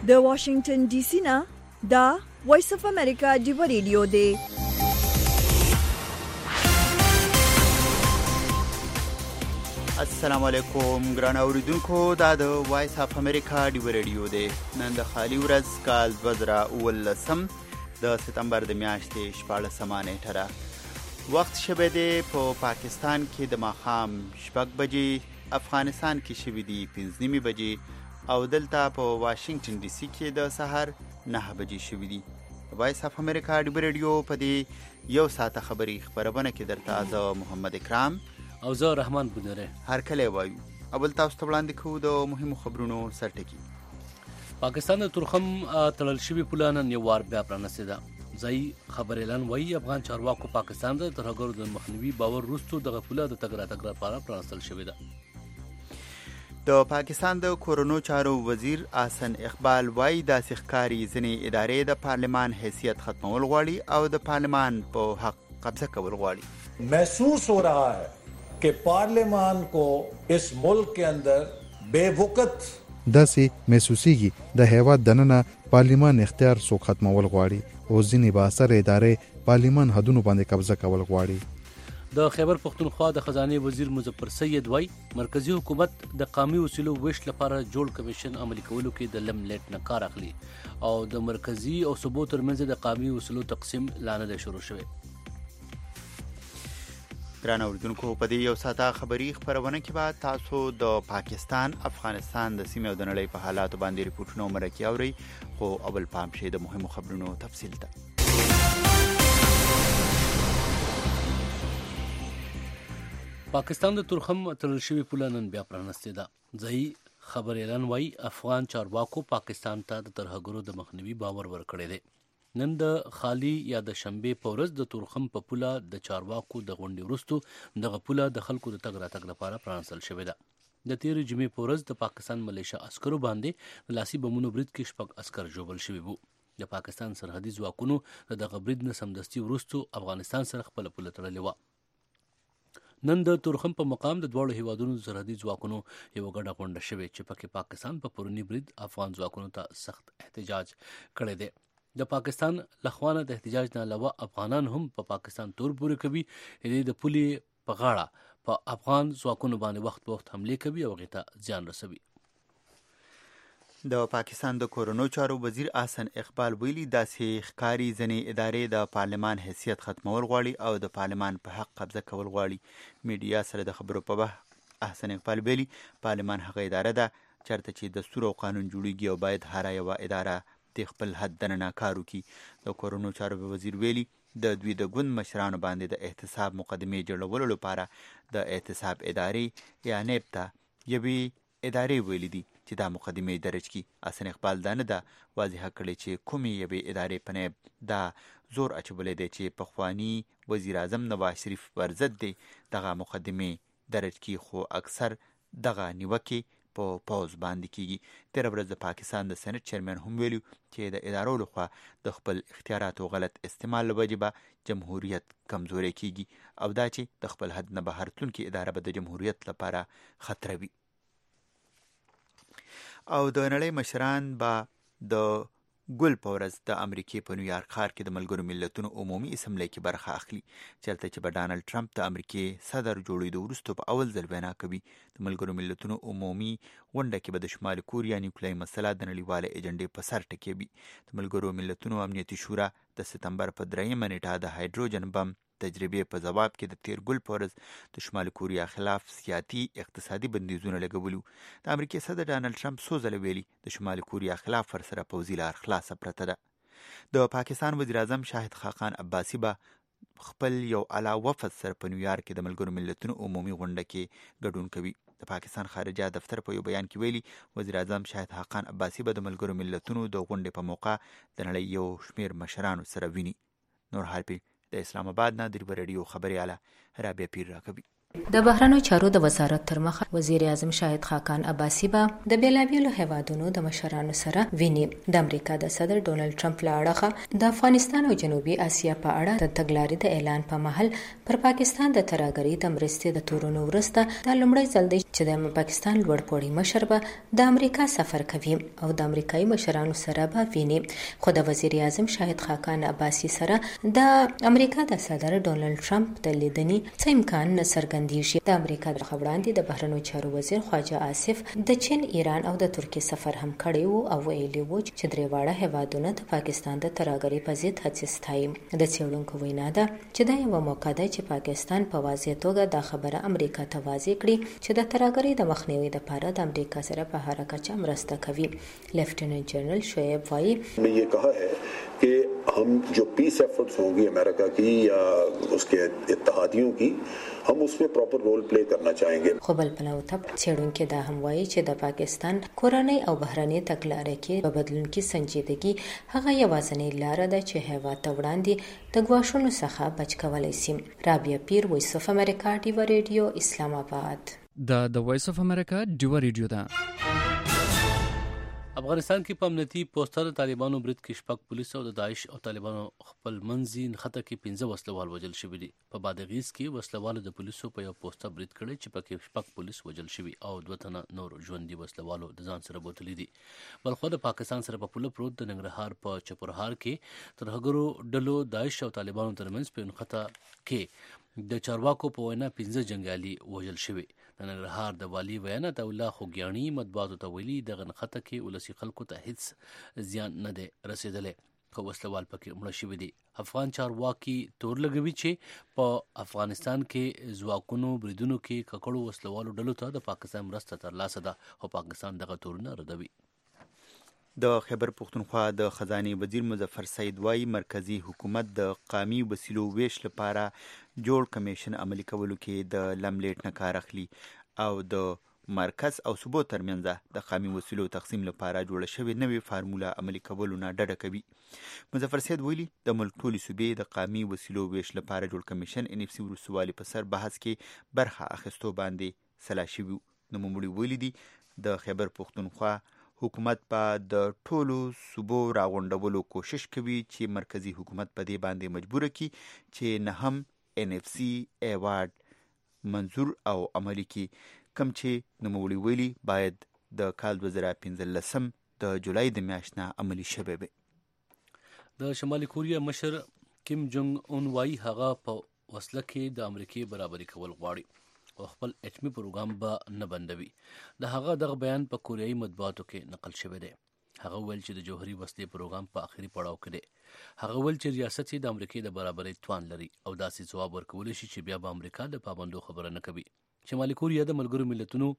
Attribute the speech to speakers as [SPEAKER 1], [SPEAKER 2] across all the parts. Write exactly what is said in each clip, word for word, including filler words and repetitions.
[SPEAKER 1] د واشنگټن ډي سي نه دا وایس اف امریکا ډیو ریډیو دی.
[SPEAKER 2] السلام علیکم ګران اوریدونکو، دا د وایس اف امریکا ډیو ریډیو دی. نن د خالی ورځ کال دوه زره اوولسم د سپتمبر د میاشتې شپاړسمه نیټه ده. وخت شبه دی په پا پاکستان کې د ماښام شپږ بجې، افغانستان کې شوي دي پنځه نیمې بجې او دلته په واشنگټن ډي سي کې د سهار نهه بجې شوي دي. وایس اف امریکا ډیو ریډیو په دې یو ساعته خبري خبرونه کې درته زه محمد اکرام
[SPEAKER 3] او زه رحمان بودره
[SPEAKER 2] هر کله وایو. اول تاسو ته وړاندې کوو د مهمو خبرونو سرټکی.
[SPEAKER 3] پاکستان د تورخم تړل شوي پوله نن یو وار بیا پرانستې ده. ځایي خبر اعلان وایي افغان چارواکو پاکستان د ترهګرو د مخنیوي باور وروسته دغه پوله د تګ راتګ لپاره پرانستل شوې ده.
[SPEAKER 2] د پاکستان د کورونو چارو وزیر احسن اقبال وایي داسې ښکاري ځینې ادارې د پارلمان حیثیت ختمول غواړي او د پارلمان په حق قبضه کول غواړي.
[SPEAKER 4] محسوس हो रहा है कि पार्लियामान को इस मुल्क के अंदर बेवकत
[SPEAKER 5] داسې محسوسیږي د هیواد دننه پارلمان اختیار سو ختمول غواړي او ځینې باثر ادارې پارلمان حدونو باندې قبضه کول غواړي.
[SPEAKER 3] د خیبر پختونخوا د خزانه وزیر مظفر سید وای مرکزی حکومت د قومي اصولو ویش لپاره جوړ کمیشن عملي کولو کې د لم لیټ نه کار اخلي او د مرکزی او صوبو ترمنځ د قومي اصولو تقسیم لانه ده شروع شوه.
[SPEAKER 2] ګران اوریدونکو، په دې یو ساعته خبري خبرونه کې به تاسو د پاکستان، افغانستان د سیمې او د نړۍ په حالاتو باندې ریپورتونه مرکه اورئ، خو اول پام شي د مهمو خبرونو تفصیل ته.
[SPEAKER 3] پاکستان د تورخم تړل شوي پوله نن بیا پرانستې ده. ځایي خبر اعلان وایي افغان چارواکو پاکستان ته د ترهګرو د مخنیوي باور ورکړی دی. نن د خالی یا د شنبې په ورځ د تورخم په پوله د چارواکو د غونډې وروسته دغه پوله د خلکو د تګ راتګ لپاره پرانستل شوې ده. د تېرې جمعې په ورځ د پاکستان ملیشه عسکرو باندې د لاسي بمونو برید کې شپږ عسکر ژوبل شوي وو. د پاکستان سرحدي ځواکونو د دغه برید نه سمدستي وروسته افغانستان سره خپله پوله تړلې وه. نن د تورخم په مقام د دواړو هیوادونو سرحدي ځواکونو یو ګډه غونډه شوې چې پکې پاکستان په پرونی برید افغان ځواکونو ته سخت احتجاج کړی دی. د پاکستان لخوانه د احتجاج نه علاوه افغانان هم په پاکستان تور پورې کوي، د پولې په غاړه په افغان ځواکونو باندې وخت په وخت حمله کوي او هغې ته زیان رسوي.
[SPEAKER 2] د پاکستان د کورونو چارو وزیر احسن اقبال ویلي داسې ښکاري ځینې ادارې د پارلمان حیثیت ختمول غواړي او د پارلمان په حق قبضه کول غواړي. میډیا سره د خبرو په وخت احسن اقبال ویلي پارلمان هغه اداره ده چېرته چې دستور او قانون جوړیږي او باید هره یوه اداره د خپل حد دننه کار وکړي. د کورونو چارو وزیر ویلي د دوی د ګوند مشرانو باندې د احتساب مقدمې جوړولو لپاره د احتساب ادارې یا نیب ته یوې ادارې ویلي دي چې دا مقدمې درج کی. احسن اقبال دا نه ده واضح کړی چې کومې یوې ادارې په نیب دا زور اچولی دی چې پخواني وزیر اعظم نواز شریف پر ضد دی دغه مقدمې درج کی، خو اکثر دغه نیوکې په پوز باندې کیږي. تېره ورځ د پاکستان د سینټ چیرمن هم ویلو چې د ادارو لخوا د خپل اختیاراتو غلط استعمال له وجې به جمهوریت کمزوری کیږي او دا چې د خپل حد نه بهر تلونکې اداره به د جمهوریت لپاره خطر وي. او د نړۍ مشران به د ګل په ورځ د امریکې په نیویارک ښار کې د ملګرو ملتونو عمومي اسمبلۍ کې برخه اخلي، چېرته چې به ډانلډ ټرمپ د امریکې صدر جوړېدو وروسته په اول ځل وینا کوي. د ملګرو ملتونو عمومي غونډه کې به د شمالي کوریا نیوکلیایي مسله د نړیوالې ایجنډې په سر ټکوي. د ملګرو ملتونو امنیتي شورا د سپتمبر په دریمه نیټه د هایدروجن بم تجربې په ځواب کې د تیر ګل په ورځ د شمالي کوریا خلاف سیاسي اقتصادي بندیزونه لګولو. د امریکې صدر ډانلډ ټرمپ څو ځله ویلي د شمالي کوریا خلاف ورسره پوځي لار خلاصه پرته ده. د پاکستان وزیر اعظم شاهد خاقان عباسي به خپل یو اعلی وفد سره په نیویارک کې د ملګرو ملتونو عمومي غونډه کې ګډون کوي. د پاکستان خارجه دفتر په یو بیان کې ویلي وزیر اعظم شاهد خاقان عباسي به د ملګرو ملتونو د غونډې په موقع د نړۍ یو شمیر مشرانو سره ویني. نور حال پی د اسلام آباد نه د ریډیو خبري اله رابعه پیر راکوي.
[SPEAKER 6] د بهرنیو چارو د وزارت تر مخه وزیر اعظم شاهد خاقان عباسی به د بیلابیلو هیوادونو د مشرانو سره ویني. د امریکا د صدر ډونالد ټرمپ له اړخه د افغانستان او جنوبي اسیا په اړه د تګلارې د اعلان په مهال پر پاکستان د ترهګرۍ د مرستې د تورونو وروسته د لومړي ځل دی چې د پاکستان لوړ پوړی مشر به د امریکا سفر کوي او د امریکایي مشرانو سره به ویني. خو د وزیر اعظم شاهد خاقان عباسی سره د امریکا د صدر ډونالد ټرمپ د لیدنې څه امکان نه څرګندېږي. د امریکا د خبراندې د بهرنیو چارو وزیر خواجه آصف د چین، ایران او د ترکیې سفر هم کړی وو او ویلي وو چې درې واړه هیوادونه د پاکستان د ترهګرۍ په ضد هڅې ستایي. د څېړونکو وینا ده چې دا یوه موقع ده چې پاکستان په واضح توګه دا خبره امریکا ته واضح کړي چې د ترهګرۍ د مخنیوي لپاره د امریکا سره په هر کچه مرسته کوي. لیفټیننټ جنرال شعیب وایي
[SPEAKER 7] یہ کہا ہے کہ ہم جو پیس ایفرٹس ہوں گی امریکا کی یا اس کے اتحادیوں کی، हम उसमें प्रॉपर रोल प्ले करना चाहेंगे.
[SPEAKER 6] خو بل پلو ته څېړونکي دا هم وایي چې د پاکستان کورنۍ او بهرنۍ تګلارې کې په بدلون کې سنجیدګي هغه یوازینۍ لاره ده چې هیواد ته وړاندې د ګواښونو څخه بچ کولی شي. رابعه پیر، وایس اف امریکا، ډیوا ریډیو، اسلام آباد.
[SPEAKER 8] دا د وایس اف امریکا ډیوا ریډیو ده.
[SPEAKER 3] افغانستان کې په امنیتي پوسټر د طالبانو برید کې شپږ پولیس او د داعش او طالبانو خپل منځي نښته کې پنځه وسلوال وژل شوي دي. په بادغیس کې وسلوالو د پولیسو په یو پوسټر برید کړی چې پکې شپږ پولیس وژل شوي او دوه تنه نور ژوندي وسلوالو د ځان سره بوتلي دي. بلخو د پاکستان سره په پوله پروت د ننګرهار په چپرهار کې ترهګرو ډلو داعش او طالبانو ترمنځ په نښته کې د چارواکو په وینا پنځه جنګیالي وژل شوي. د ننګرهار د والي ویاند الله خوګیاڼي مطبوعاتو ته ویلي دغه نښته کې ولسي خلکو ته هیڅ زیان نه دی رسېدلی، خو وسلوال پکې مړه شوي دي. افغان چارواکي تور لګوي چې په افغانستان کې ځواکونو بریدونو کې ککړو وسلوالو ډلو ته د پاکستان مرسته ترلاسه ده، خو پاکستان دغه تورونه ردوي.
[SPEAKER 2] د خیبر پختونخوا د خزانې وزیر مظفر سعید وایي مرکزی حکومت د قامي وسیلو ویش لپاره جوړ کمیشن عملي کولو کې د لملیټ نه کار اخلي او د مرکز او صوبو ترمنځ د قامي وسیلو تقسیم لپاره جوړه شوې نوې فارموله عملي کولو نه ډډه کوي. مظفر سعید ویلي د ملک ټولې صوبې د قامي وسیلو ویش لپاره جوړ کمیشن ان اف سی وروستوالي په سر بحث کې برخه اخیستو باندې سلا شوي. نوموړي ویلي دي د خیبر پختونخوا حکومت په د ټولو صوبو راغونډولو کوشش کوي چې مرکزی حکومت په دې باندې مجبور کړي چې نه هم ان اف سی ایوارډ منظور او عملی کړي، کوم چې نوموړي ویلي باید د کال دوه زره پنځلسم د جولای د میاشتې نه عملي شوی وي.
[SPEAKER 3] د شمالي کوریا مشر کیم جونګ اون وایي هغه په وسله کې د امریکای برابري کول غواړي او خپل اټمي پروګرام به نه بندوي. د هغه دغه بیان په کوریایي مطبوعاتو کې نقل شوی دی. هغه ویل چې د جوهري وسلې پروګرام په آخري پړاو کې دی. هغه ویل چې ریاست د امریکای د برابرۍ توان لري او داسې ځواب ورکولی شي چې بیا به امریکا د پابندو خبره نه کوي. شمالي کوریا د ملګرو ملتونو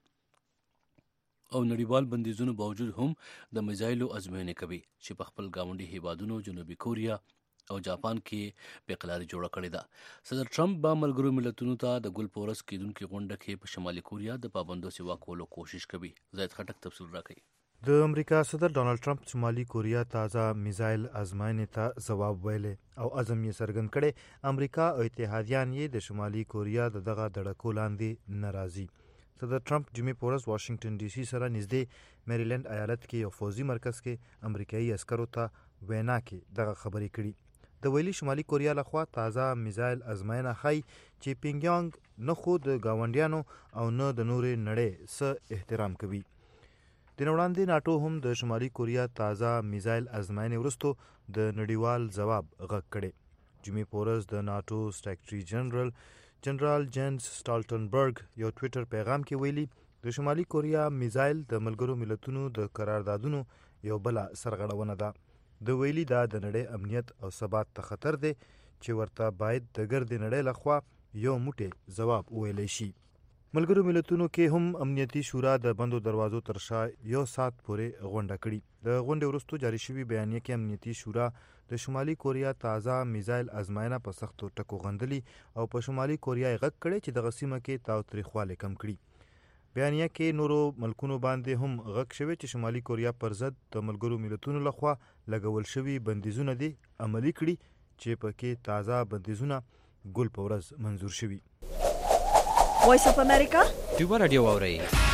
[SPEAKER 3] او نړیوال بندیزونو باوجود هم د میزایلو ازموینې کوي چې په خپل ګاونډي هیوادونو جنوبي کوریا او جاپان کې بېقراري جوړه کړې ده. صدر ټرمپ به ملګرو ملتونو ته د ګل پورس کېدونکي غونډه کې په شمالي کوریا د پابندو سیوا کولو کوشش کوي. زید خټک تفصیل راکوي.
[SPEAKER 5] د امریکا صدر ډونالد ټرمپ شمالي کوریا تازه میزایل ازموینې ته ځواب ویلی او عزم یې څرګند کړی. امریکا او اتحادیان یې د شمالي کوریا د دغه دړکو لاندې نه راځي. صدر ټرمپ جمعې په ورځ واشنګټن ډي سي سره نږدې میریلینډ ایالت کې یو فوزي مرکز کې امریکایي عسکرو ته وینا کې دغه خبرې کړي. د ویلي شمالي کوریا لخوا تازه میزایل ازموینه ښایي چې پینګیانګ نه خو د ګاونډیانو او نه د نورې نړۍ څه احترام کوي. د نه وړاندې ناټو هم د شمالي کوریا تازه میزایل ازموینې وروستو د نړیوال ځواب غږ کړی. جمعې په ورځ د ناټو سیکرټري جنرال جنرال جینز سټالټنبرګ یو ټویټر پیغام کې ویلي د شمالي کوریا میزایل د ملګرو ملتونو د قراردادونو یو بله سرغړونه ده. د ویلي دا د نړۍ امنیت او ثبات ته خطر دی چې ورته باید د ګردې نړۍ لخوا یو موټی ځواب وویلی شي. ملګرو ملتونو کې هم امنیتي شورا د بندو دروازو تر شا یو ساعت پورې غونډه کړي. د غونډې وروستو جاري شوي بیانیه کې امنیتي شورا د شمالي کوریا تازه میزایل ازموینه په سختو ټکو غندلي او په شمالي کوریا یې غږ کړی چې دغه سیمه کې تاوتریخوالی کم کړي. بیانیه کې نورو ملکونو باندې هم غږ شوی چې شمالي کوریا پر ضد د ملګرو ملتونو لخوا لګول شوي بندیزونه دي عملي کړي چې پکې تازه بندیزونه ګل په ورځ منظور شوي.
[SPEAKER 1] وایس اف امریکا
[SPEAKER 8] ډیوا رادیو واورئ.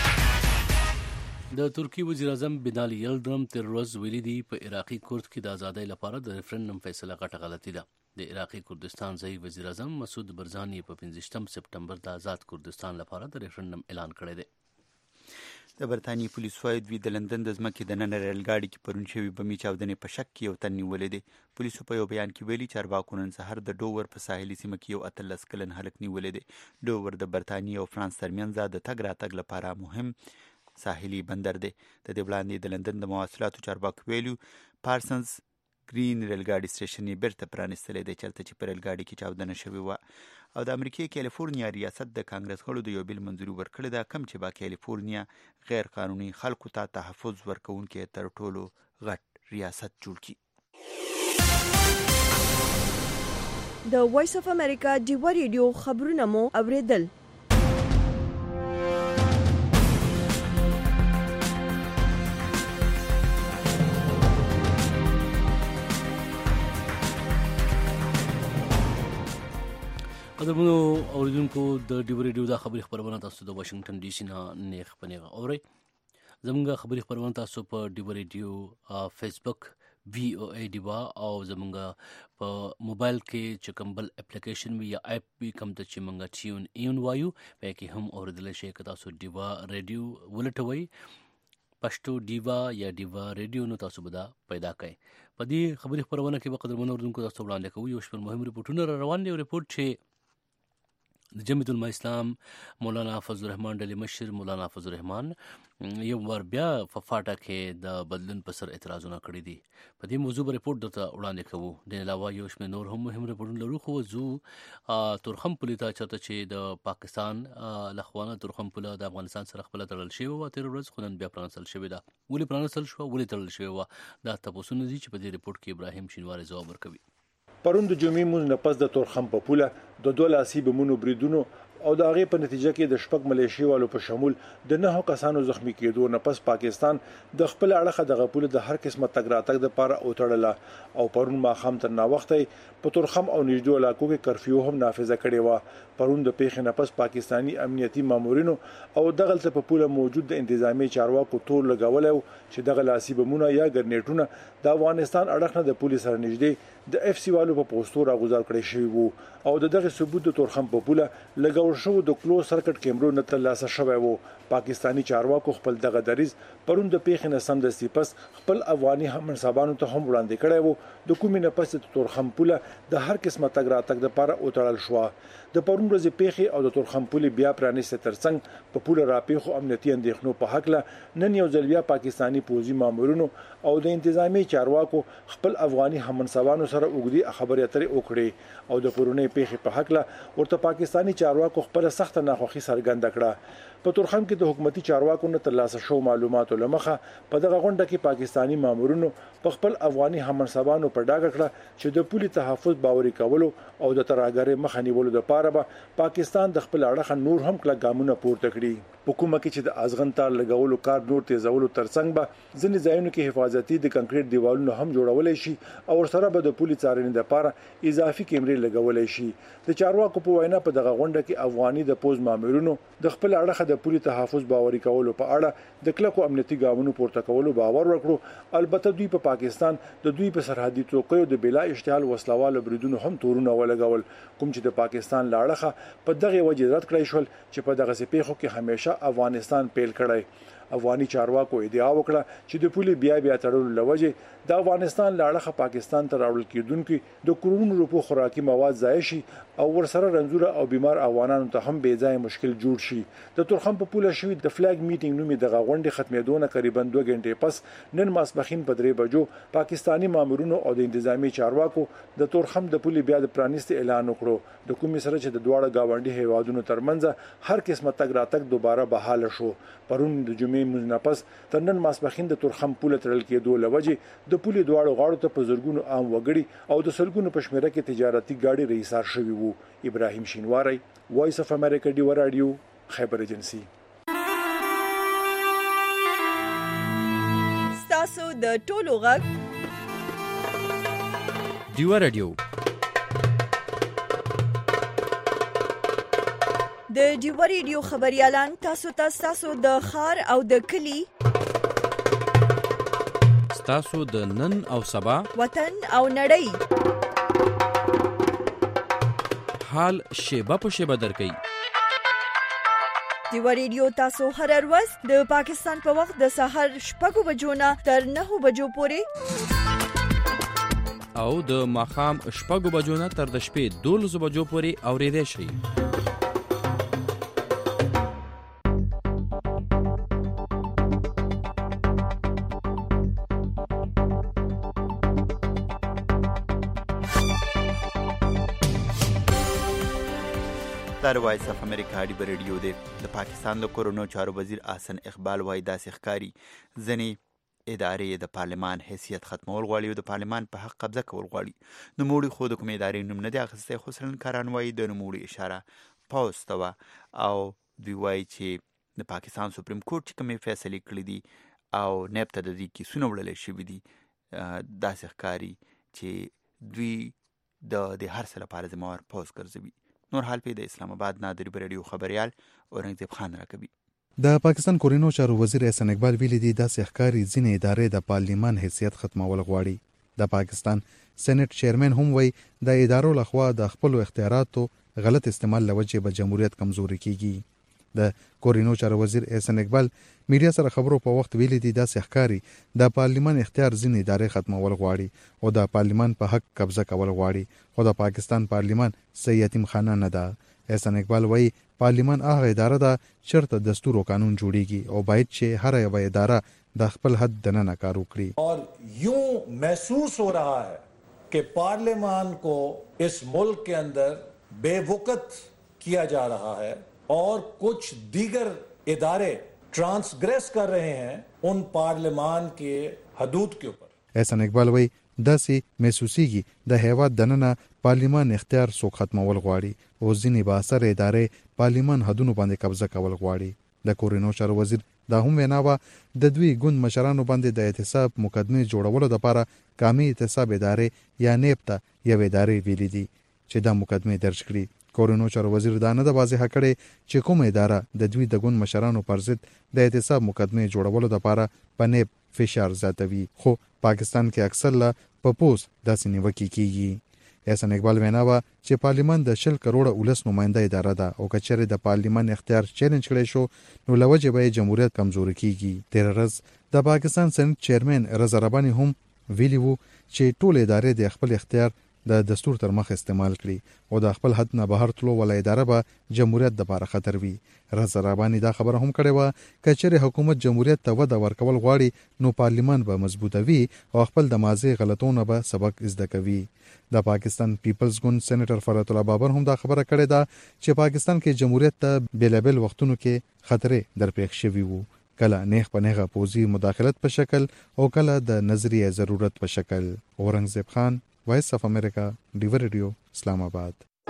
[SPEAKER 3] د ترکی وزیر اعظم بنالي یلدرم تر ورځ ویلي دي په عراقي کورد کې د ازادۍ لپاره د ریفرنډم فیصله غټه غلطي ده. د عراقي کردستان ځای وزیر اعظم مسعود برزاني په پنځه سپټمبر د آزاد کردستان لپاره د ریفرنډم اعلان کړی دی.
[SPEAKER 2] د برتانیې پولیس وایي دوی د لندن د ځمکې د ننه ریل ګاډي کې پرون شوي بمي چاودنې په شک کې یو تن نیولی دی. پولیسو په یو بیان کې ویلي چارواکو نن سهار د ډوور په ساحلي سیمه کې یو اتلس کلن هلک نیولی دی. ډوور د برتانیې او فرانس ترمنځ د تګ راتګ لپاره مهم ساحلي بندر دی. د دې وړاندې د لندن د مواصلاتو چارواکو ویلي پارسنز گرین ریل ګاډي سټیشن یې بیرته پرانیستلی دی چېرته چې په ریل ګاډي کې چاودنه شوې وه. او د امریکې کالیفورنیا ریاست د کانګرس غړو د یو بیل منظوري ورکړې ده کوم چې با کالیفورنیا غیر قانوني خلکو ته تحفظ ورکوونکی تر ټولو غټ ریاست جوړ کړي.
[SPEAKER 1] د وایس اف امریکا ډیوا ریډیو خبرونه مو اوریدل.
[SPEAKER 3] قدرمنو اوریدونکو د ډیوا ریډیو د خبري خبرونه تاسو د واشنگټن ډي سي نه نیغ په نیغه اورئ. زموږ خبري خبرونه تاسو په ډیوا ریډیو فیسبوک وی او ای ډیوا او زموږ په موبایل کې چې کوم بل اپلیکیشن وي یا اپ وي کوم ته چې موږ ټیون ایون وایو په کې هم اوریدلی شئ. که تاسو ډیوا ریډیو ولټوئ پښتو ډیوا یا ډیوا ریډیو نو تاسو به دا پیدا کړئ. په دې خبري خبرونه کې به قدرمنو اوریدونکو تاسو وړاندې کوو یو شمېر مهم ریپورټونه را روان دي. ریپورټ چې د جمعیت العلماء اسلام مولانا فضل الرحمن ډلې مشر مولانا فضل الرحمن یو ور بیا په فاټا کې د بدلون په سر اعتراضونه کړي دي. په دې موضوع به ریپورټ درته وړاندې کوو. د علاوه یو شمېر نور هم مهم ریپورټونه لرو خو زو تورخم پولې ته چېرته چې د پاکستان له خوا نه تورخم پوله د افغانستان سره خپله تړل شوې وه تېره ورځ خو نن بیا پرانستل شوې ده. ولې پرانستل شوه ولې تړل شوې وه دا تپوسونه دي چې په دې ریپورټ کې ابراهیم شینواری ځواب ورکوي.
[SPEAKER 9] پرون د جمعې مونځ نه پس د تورخم په پوله د دوه لاسي بمونو بریدونو او د هغې په نتیجه کې د شپږ ملیشي والو په شمول د نهو کسانو زخمی کېدو نه پس پاکستان د خپل اړخه دغه پوله د هر قسمه تګ راتګ دپاره وتړله او پرون ماښام تر ناوخته په تورخم او نږدې علاقو کې کرفیو هم نافذه کړې وه. پرون د پیښې نه پس پاکستاني امنیتي مامورینو او دغلته په پوله موجود د انتظامی چارواکو تور لګولی و چې دغه لاسي بمونه یا ګرنیټونه د افغانستان اړخ نه د پولې سره نږدې د اف سی والو په پوسټو راغوځار کړی شوي وو او د دغه ثبوت د تورخم په پوله لګول شو د کلوز سرکټ کیمرو نه ترلاسه شوی وو. پاکستانی چارواکو خپل دغه دریځ پرون د پیښې نه سمدستي پس خپل افغاني همنصابانو ته هم وړاندې کړی وو. د کومې نه پس د تورخم پوله د هر قسمه تګ راتګ دپاره وتړل شوه. د پرون ورځې پیښې او د تورخم پولې بیا پرانیسته ترڅنګ په پوله راپېښو امنیتي اندېښنو په هکله نن یو ځل بیا پاکستاني پوځي مامورینو او د انتظامی چارواکو خپل افغاني همنصابانو سره اوږدې خبرې اترې وکړې او د پرونۍ پیښې په هکله ورته پاکستاني چارواکو خپله سخته ناخوښي څرګنده کړه. په تورخم کې د حکومتي چارواکو نه ترلاسه شو معلوماتو له مخه په دغه غونډه کې پاکستاني مامورینو په خپل افغاني همنصابانو په ډاګه کړه چې د پولي تحفظ باوري کولو او د ترهګرۍ مخه نیولو لپاره به پاکستان د خپل اړخه نور هم کلک ګامونه پورته کړي. په کومه کې چې د ازغن تار لګولو کار نور تیزولو ترڅنګ به ځینې ځایونو کې حفاظتي د کنکریټ دیوالونه هم جوړولی شي او ورسره به د پولي څارنې لپاره اضافي کیمرې لګولی شي. د چارواکو په وینا په دغه غونډه کې افغاني د پوز مامورینو د خپل اړخه د پولي تحفظ باوري کولو په اړه د کلکو امنیتي ګامونو پورته کولو باور وکړو. البته دوی په پاکستان د دوی په سرحدي څوکیو د بلا اشتعال وسلوال بریدونو هم تورونه ولګول کوم چې د پاکستان لاړخه په دغه وجه رد کړی شول چې په دغه پیښو کې همیشه افغانستان پیل کړی. افغاني چارواکو ادعا وکړه چې د پولي بیا بیا تړلو لوجه د افغانستان لاړخه پاکستان ته راوړل کېدونکي د کروڑونو روپو خوراکي مواد ضایع شي او ورسره رنځوره او بیمار افغانانو ته هم بې ځایه مشکل جوړ شي. د تورخم په پوله شوي د فلاګ میټینګ نومې دغه غونډې ختمېدو نه قریبا دوه غنټې پس نن ماسپښین په درې بجو پاکستاني مامورینو او د انتظامی چارواکو د تورخم د پولي بیا د پرانیستي اعلان وکړو. د کومې سره چې د دواړه گاونډي هیوادونو ترمنځ هر قسمه تګ راتګ دوباره بحاله شو. پرون د جمعې مونځ نه پس تر نن ماسپښین د تورخم پوله تړل کېدو لوجې د پولې دواړو غاړو ته په زرګونو عام وګړي او د سلګونو په شمېره کې تجارتي ګاډي رهیسار شوي وو. ابراهیم شینواری وایس اف امریکا ډیوا رادیو خیبر ایجنسی.
[SPEAKER 1] ستاسو د ټولو غږ
[SPEAKER 8] ډیوا رادیو
[SPEAKER 1] د ډیوا ریډیو خبريالان تاسو ته تاسو د خار او د کلی
[SPEAKER 8] تاسو د نن او سبا
[SPEAKER 1] وطن او نړۍ
[SPEAKER 8] حال شیبه په شیبه درکې
[SPEAKER 1] ډیوا ریډیو تاسو هر ورځ د پاکستان په وخت د سحر شپږ بجو نه تر نهه بجو پورې
[SPEAKER 8] او د ماخام شپږ بجو نه تر د شپې دولس بجو پورې اورېدای شئ.
[SPEAKER 2] دا وایس اف امریکا ډیوا ریډیو دی. د پاکستان د کورونو چارو وزیر احسن اقبال وایي داسې ښکاري ځینې ادارې د پارلمان حیثیت ختمول غواړي او د پارلمان په حق قبضه کول غواړي. نوموړي خو د کومې ادارې نوم نه دی اخیستی، خو څېړنکاران وایي د نوموړي اشاره پوځ ته وه او دوی وایي چې د پاکستان سپریم کورټ چې کومې فیصلې کړي دي او نیب ته د دې کیسونه وړلی شوي دي، داسې ښکاري چې دوی د دې هر څه لپاره ذمهوار پوځ ګرځوي. نور حال په د اسلام آباد نه د ډیوا ریډیو خبريال اورنګزیب خان راکوي.
[SPEAKER 10] د پاکستان کورونو چارو وزیر احسن اقبال ویلي دي داسې ښکاري ځینې ادارې د پارلیمان حیثیت ختمول غواړي. د پاکستان سېنات چیرمن هم وایي د ادارو لخوا د خپل اختیاراتو غلط استعمال لوجه به جمهوریت کمزوري کیږي. د کورونو چارو وزیر احسن اقبال میډیا سره خبرو په وخت ویلي دي داسې ښکاري د پارلیمان اختیار ځینې ادارې ختمول غواړي او د پارلیمان په حق قبضه کول غواړي، خو د پاکستان پارلیمان سې یتیم خانه نه ده. احسن اقبال وایي پارلیمان هغه اداره ده چېرته دستور او قانون جوړیږي او باید چې هر یوه اداره د خپل حد دننه کار وکړي.
[SPEAKER 4] اور یوں محسوس ہو رہا ہے کہ پارلیمان کو اس ملک کے اندر بے وقت کیا جا رہا ہے اور کچھ دیگر ادارے ٹرانسگریس کر رہے ہیں ان پارلیمان کے حدود کے اوپر.
[SPEAKER 10] احسن اقبال وایي داسې محسوسیږي د هیواد دننه پارلیمان اختیار څوک ختمول غواړي او ځینې بااثره ادارې پارلیمان حدونو باندې قبضه کول غواړي. د کورونو چارو وزیر دا هم وینا وه د دوی ګوند مشرانو باندې د احتساب مقدمې جوړولو لپاره قامي احتساب ادارې یا نیب ته یو ادارې ویلي دي چې دا مقدمې درج کړي. کورونو چارو وزیر دا نه د واضحه کړې چې کومه اداره د دوی د ګوند مشرانو پر ضد د احتساب مقدمې جوړولو لپاره په نیب فشار زیاتوي، خو پاکستان کې اکثر لا په پوز داسې نیوکې کیږي. احسن اقبال وینا وه چې پارلیمان د شل کروڑه ولس نماینده اداره ده او که چېرې د پارلیمان اختیار چیلنج کړی شو نو له وجې به یې جمهوریت کمزوري کیږي. تېره ورځ د پاکستان سېنات چیرمن رضا رباني هم ویلي وو چې ټول ادارې د خپل اختیار د دستور تر مخ استعمال کړي او د خپل حد نه بهر تلو ولا اداره به جمهوریت د لپاره خطر وي. رضا رباني دا خبره هم کړې وه که چېرې حکومت جمهوریت ته وده ورکول غواړي نو پارلیمان به مضبوطه وي او خپل د ماضي غلطونه به سبق زده کوي. د پاکستان پیپلز ګوند سېنیټر فرات الله بابر هم دا خبره کړې ده چې پاکستان کې جمهوریت ته بیلابیل وختونو کې خطرې درپېښ شوي وو، کله نیغ په نیغه پوځي مداخلت په شکل او کله د نظریه ضرورت په شکل. اورنګزیب خان، وایس اف امریکا، ډیوا ریډیو، اسلام آباد.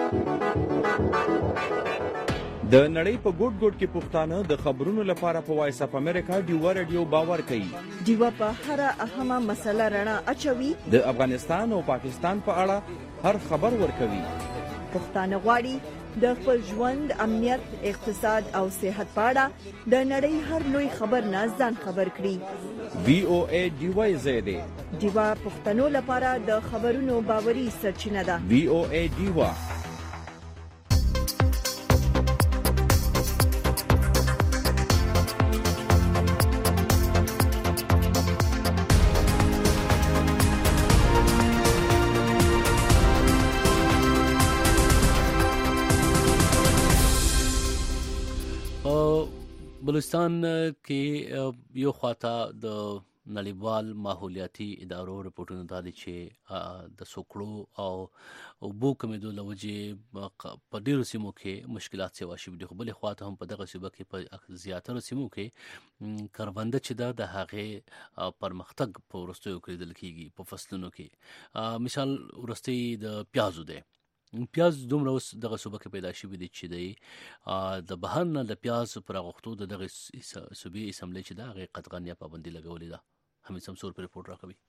[SPEAKER 11] د نړۍ په ګوټ ګوټ کې پښتانه د خبرونو لپاره په وایس اف امریکا ډیوا ریډیو باور کوي.
[SPEAKER 1] ډیوا په هر اهمه مسله رڼا اچوي.
[SPEAKER 11] د افغانستان او پاکستان په اړه هر خبر ورکوي.
[SPEAKER 1] پښتانه غواړي د خپل ژوند، امنیت، اقتصاد او صحت په اړه د نړۍ هر لوی خبر نه ځان خبر کړي.
[SPEAKER 11] وی او ای ډیوا زیاده
[SPEAKER 1] ډیوا پښتنو لپاره د خبرونو باوري سرچینه ده.
[SPEAKER 11] وی او ای ډیوا.
[SPEAKER 3] بلوچستان کې یو خواته د نړیوال ماحولیاتي ادارو رپورټونه دا دي چې د سوکړو او اوبو کمیدو له وجې په ډېرو سیمو کې مشکلات سیوا شوي دي، خو بلې خواته هم په دغه صوبه کې په زیاترو سیمو کې کرونده چې ده د هغې پرمختګ په وروستیو کې لیدل کېږي. په فصلونو کې مثال وروستی د پیازو دی، پیاز دومره اوس دغه صوبه کې پیدا شوي دي چې دی د بهر نه د پیاز پر غوښتو د دغه صوبې اسمبلی چې ده هغې قطعا یا پابندي لګولې ده. حمید شمسور په رپورټ راکوي.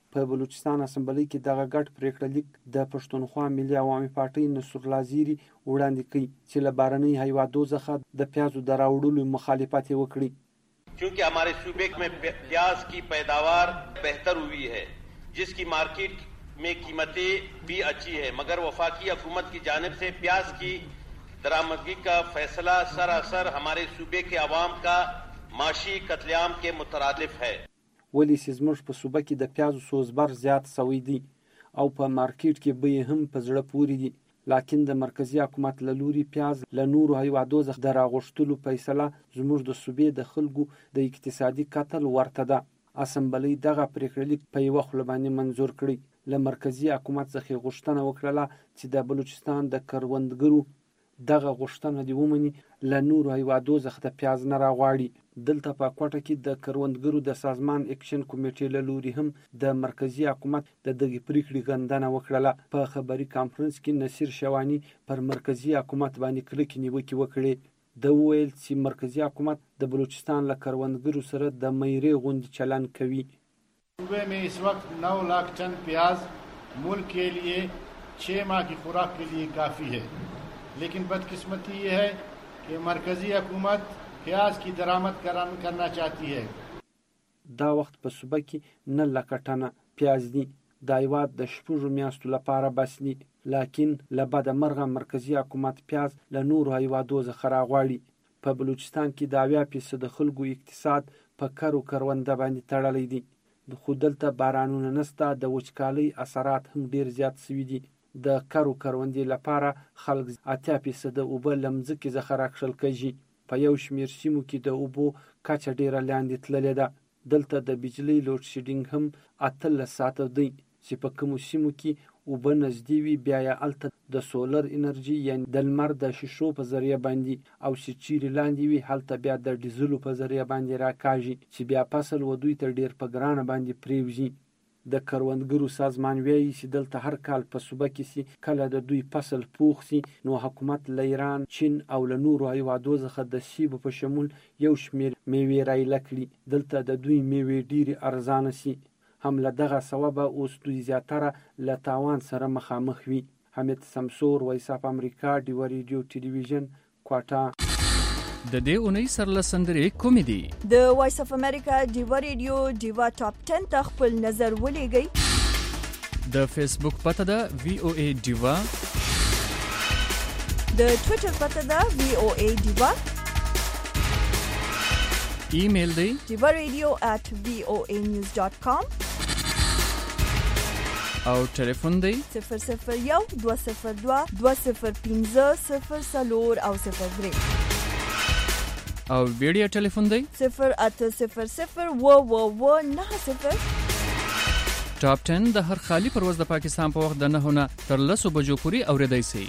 [SPEAKER 12] په بلوچستان اسمبلی کې دغه ګډ پریکړه لیک د پښتونخوا ملي عوامي پارټۍ نصرالله زیری وړاندې کړي چې له بهرنۍ هیوادو څخه د پیازو د راوړلو مخالفت یې وکړي.
[SPEAKER 13] क्योंकि हमारे सूबे में प्याज की पैदावार बेहतर हुई है, जिसकी मार्केट में कीमतें भी अच्छी है, मगर वफाकी हुकूमत की जानिब से प्याज की दरामदगी का फैसला सरासर हमारे सूबे के अवाम का माशी कत्लेआम के मुतरादिफ है.
[SPEAKER 12] ولی چې زموږ په صوبه کې د پیازو سوزبر زیات سوی دی او په مارکیټ کې بیې هم په زړه پورې دي، لکن د مرکزی حکومت له لوري پیاز له نورو هیوادو څخه د راغوښتلو فیصله زموږ د صوبې د خلکو د اقتصادي قتل ورته ده. اسمبلی دغه پریکړه لیک په یوه خوله باندې منظور کړی. له مرکزی حکومت څخه غوښتنه وکړله چې د بلوچستان د کروندګرو دغه غوښتنه دی ومني، له نورو هیوادو څخه د پیاز نه راغواړي. دلته په کوټه کې د کروندګرو د سازمان اکشن کمیټې له لوري هم د مرکزی حکومت د دغې پریکړې غندنه وکړله. په خبري کانفرنس کې نصیر شوانی پر مرکزی حکومت باندې کلکې نیوکې وکړې. د ویل چې مرکزی حکومت د بلوچستان له کروندګرو سره د میرې غوندې چلن کوي.
[SPEAKER 14] صوبے میں اس وقت نو لاکھ ٹن پیاز ملک کے لیے چھ ماہ کی خوراک کے لیے کافی ہے، لیکن بدقسمتی یہ ہے کہ مرکزی حکومت پیاز کی درآمد کرنا چاہتی ہے.
[SPEAKER 12] دا وخت په صوبه کې نه لکه ټنه پیاز دي د هیواد د شپږو میاشتو لپاره بس دي، لکن له بده مرغه مرکزی حکومت پیاز له نورو هیوادو څخه راغواړي. په بلوچستان کې د اویا فیصده خلکو اقتصاد په کرو کرونده باندې تړلی دی، خو دلته بارانونه نسته، د وچکالۍ اثرات هم ډیر زیات سوي دي. د کرو کروندې لپاره خلک اتیا فیصده اوبه له مځکې څخه راکښل کېږي. په یو شمېر سیمو کې د اوبو کچه ډیره لاندې تللې ده. دلته د بجلی لوډ شیډینګ هم اتلس ساعته دی، چې په کومو سیمو کې اوبه نږدې وي بیا یې هلته د سولر انرژي یعنې د لمر د شیشو په ذریعه باندې، او چې چیرې لاندې وي هلته بیا د ډیزلو په ذریعه باندې راکاږي، چې بیا فصل و دوی ته ډیر په ګرانه باندې پریوځي. د کروندګرو سازمان وایي چې دلته هر کال په صوبه کې سي کله د دوی فصل پوخ سي نو حکومت له ایران، چین او له نورو هیوادو څخه د سیبو په شمول یو شمېر میوې رایله کړي. دلته د دوی میوې ډیرې ارزانه سي، هم له دغه سببه اوس دوی زیاتره له تاوان سره مخامخ وي. حمید سمسور، وایس اف امریکا، ډیوه ریډیو ټلویزیون، کوټه.
[SPEAKER 15] د دې اونۍ سرلسندرې کومې دي؟
[SPEAKER 1] د وایس اف امریکا ډیوه ریډیو ډیوه ټاپ ټن ته خپل نظر ولېږئ.
[SPEAKER 15] د فیسبوک پته ده وی او ای ډیوه،
[SPEAKER 1] د ټویټر پته ده وی او ای ډیوه،
[SPEAKER 15] ایمیل دی
[SPEAKER 1] ډیوه ریډیو at وی او ای نیوز ډاٹ کام،
[SPEAKER 15] او ټلیفون دی
[SPEAKER 1] صفر صفر یو دوه صفر دوه دوه صفر پنځه صفر څلور او صفر درې،
[SPEAKER 15] او ویډیو ټلیفون دی
[SPEAKER 1] صفر اته صفر صفر و و و نه صفر.
[SPEAKER 15] ټاپ ټن د هر خالی پرواز د پاکستان په وخت د نهو نه تر لسو بجو پورې اوریدای شي.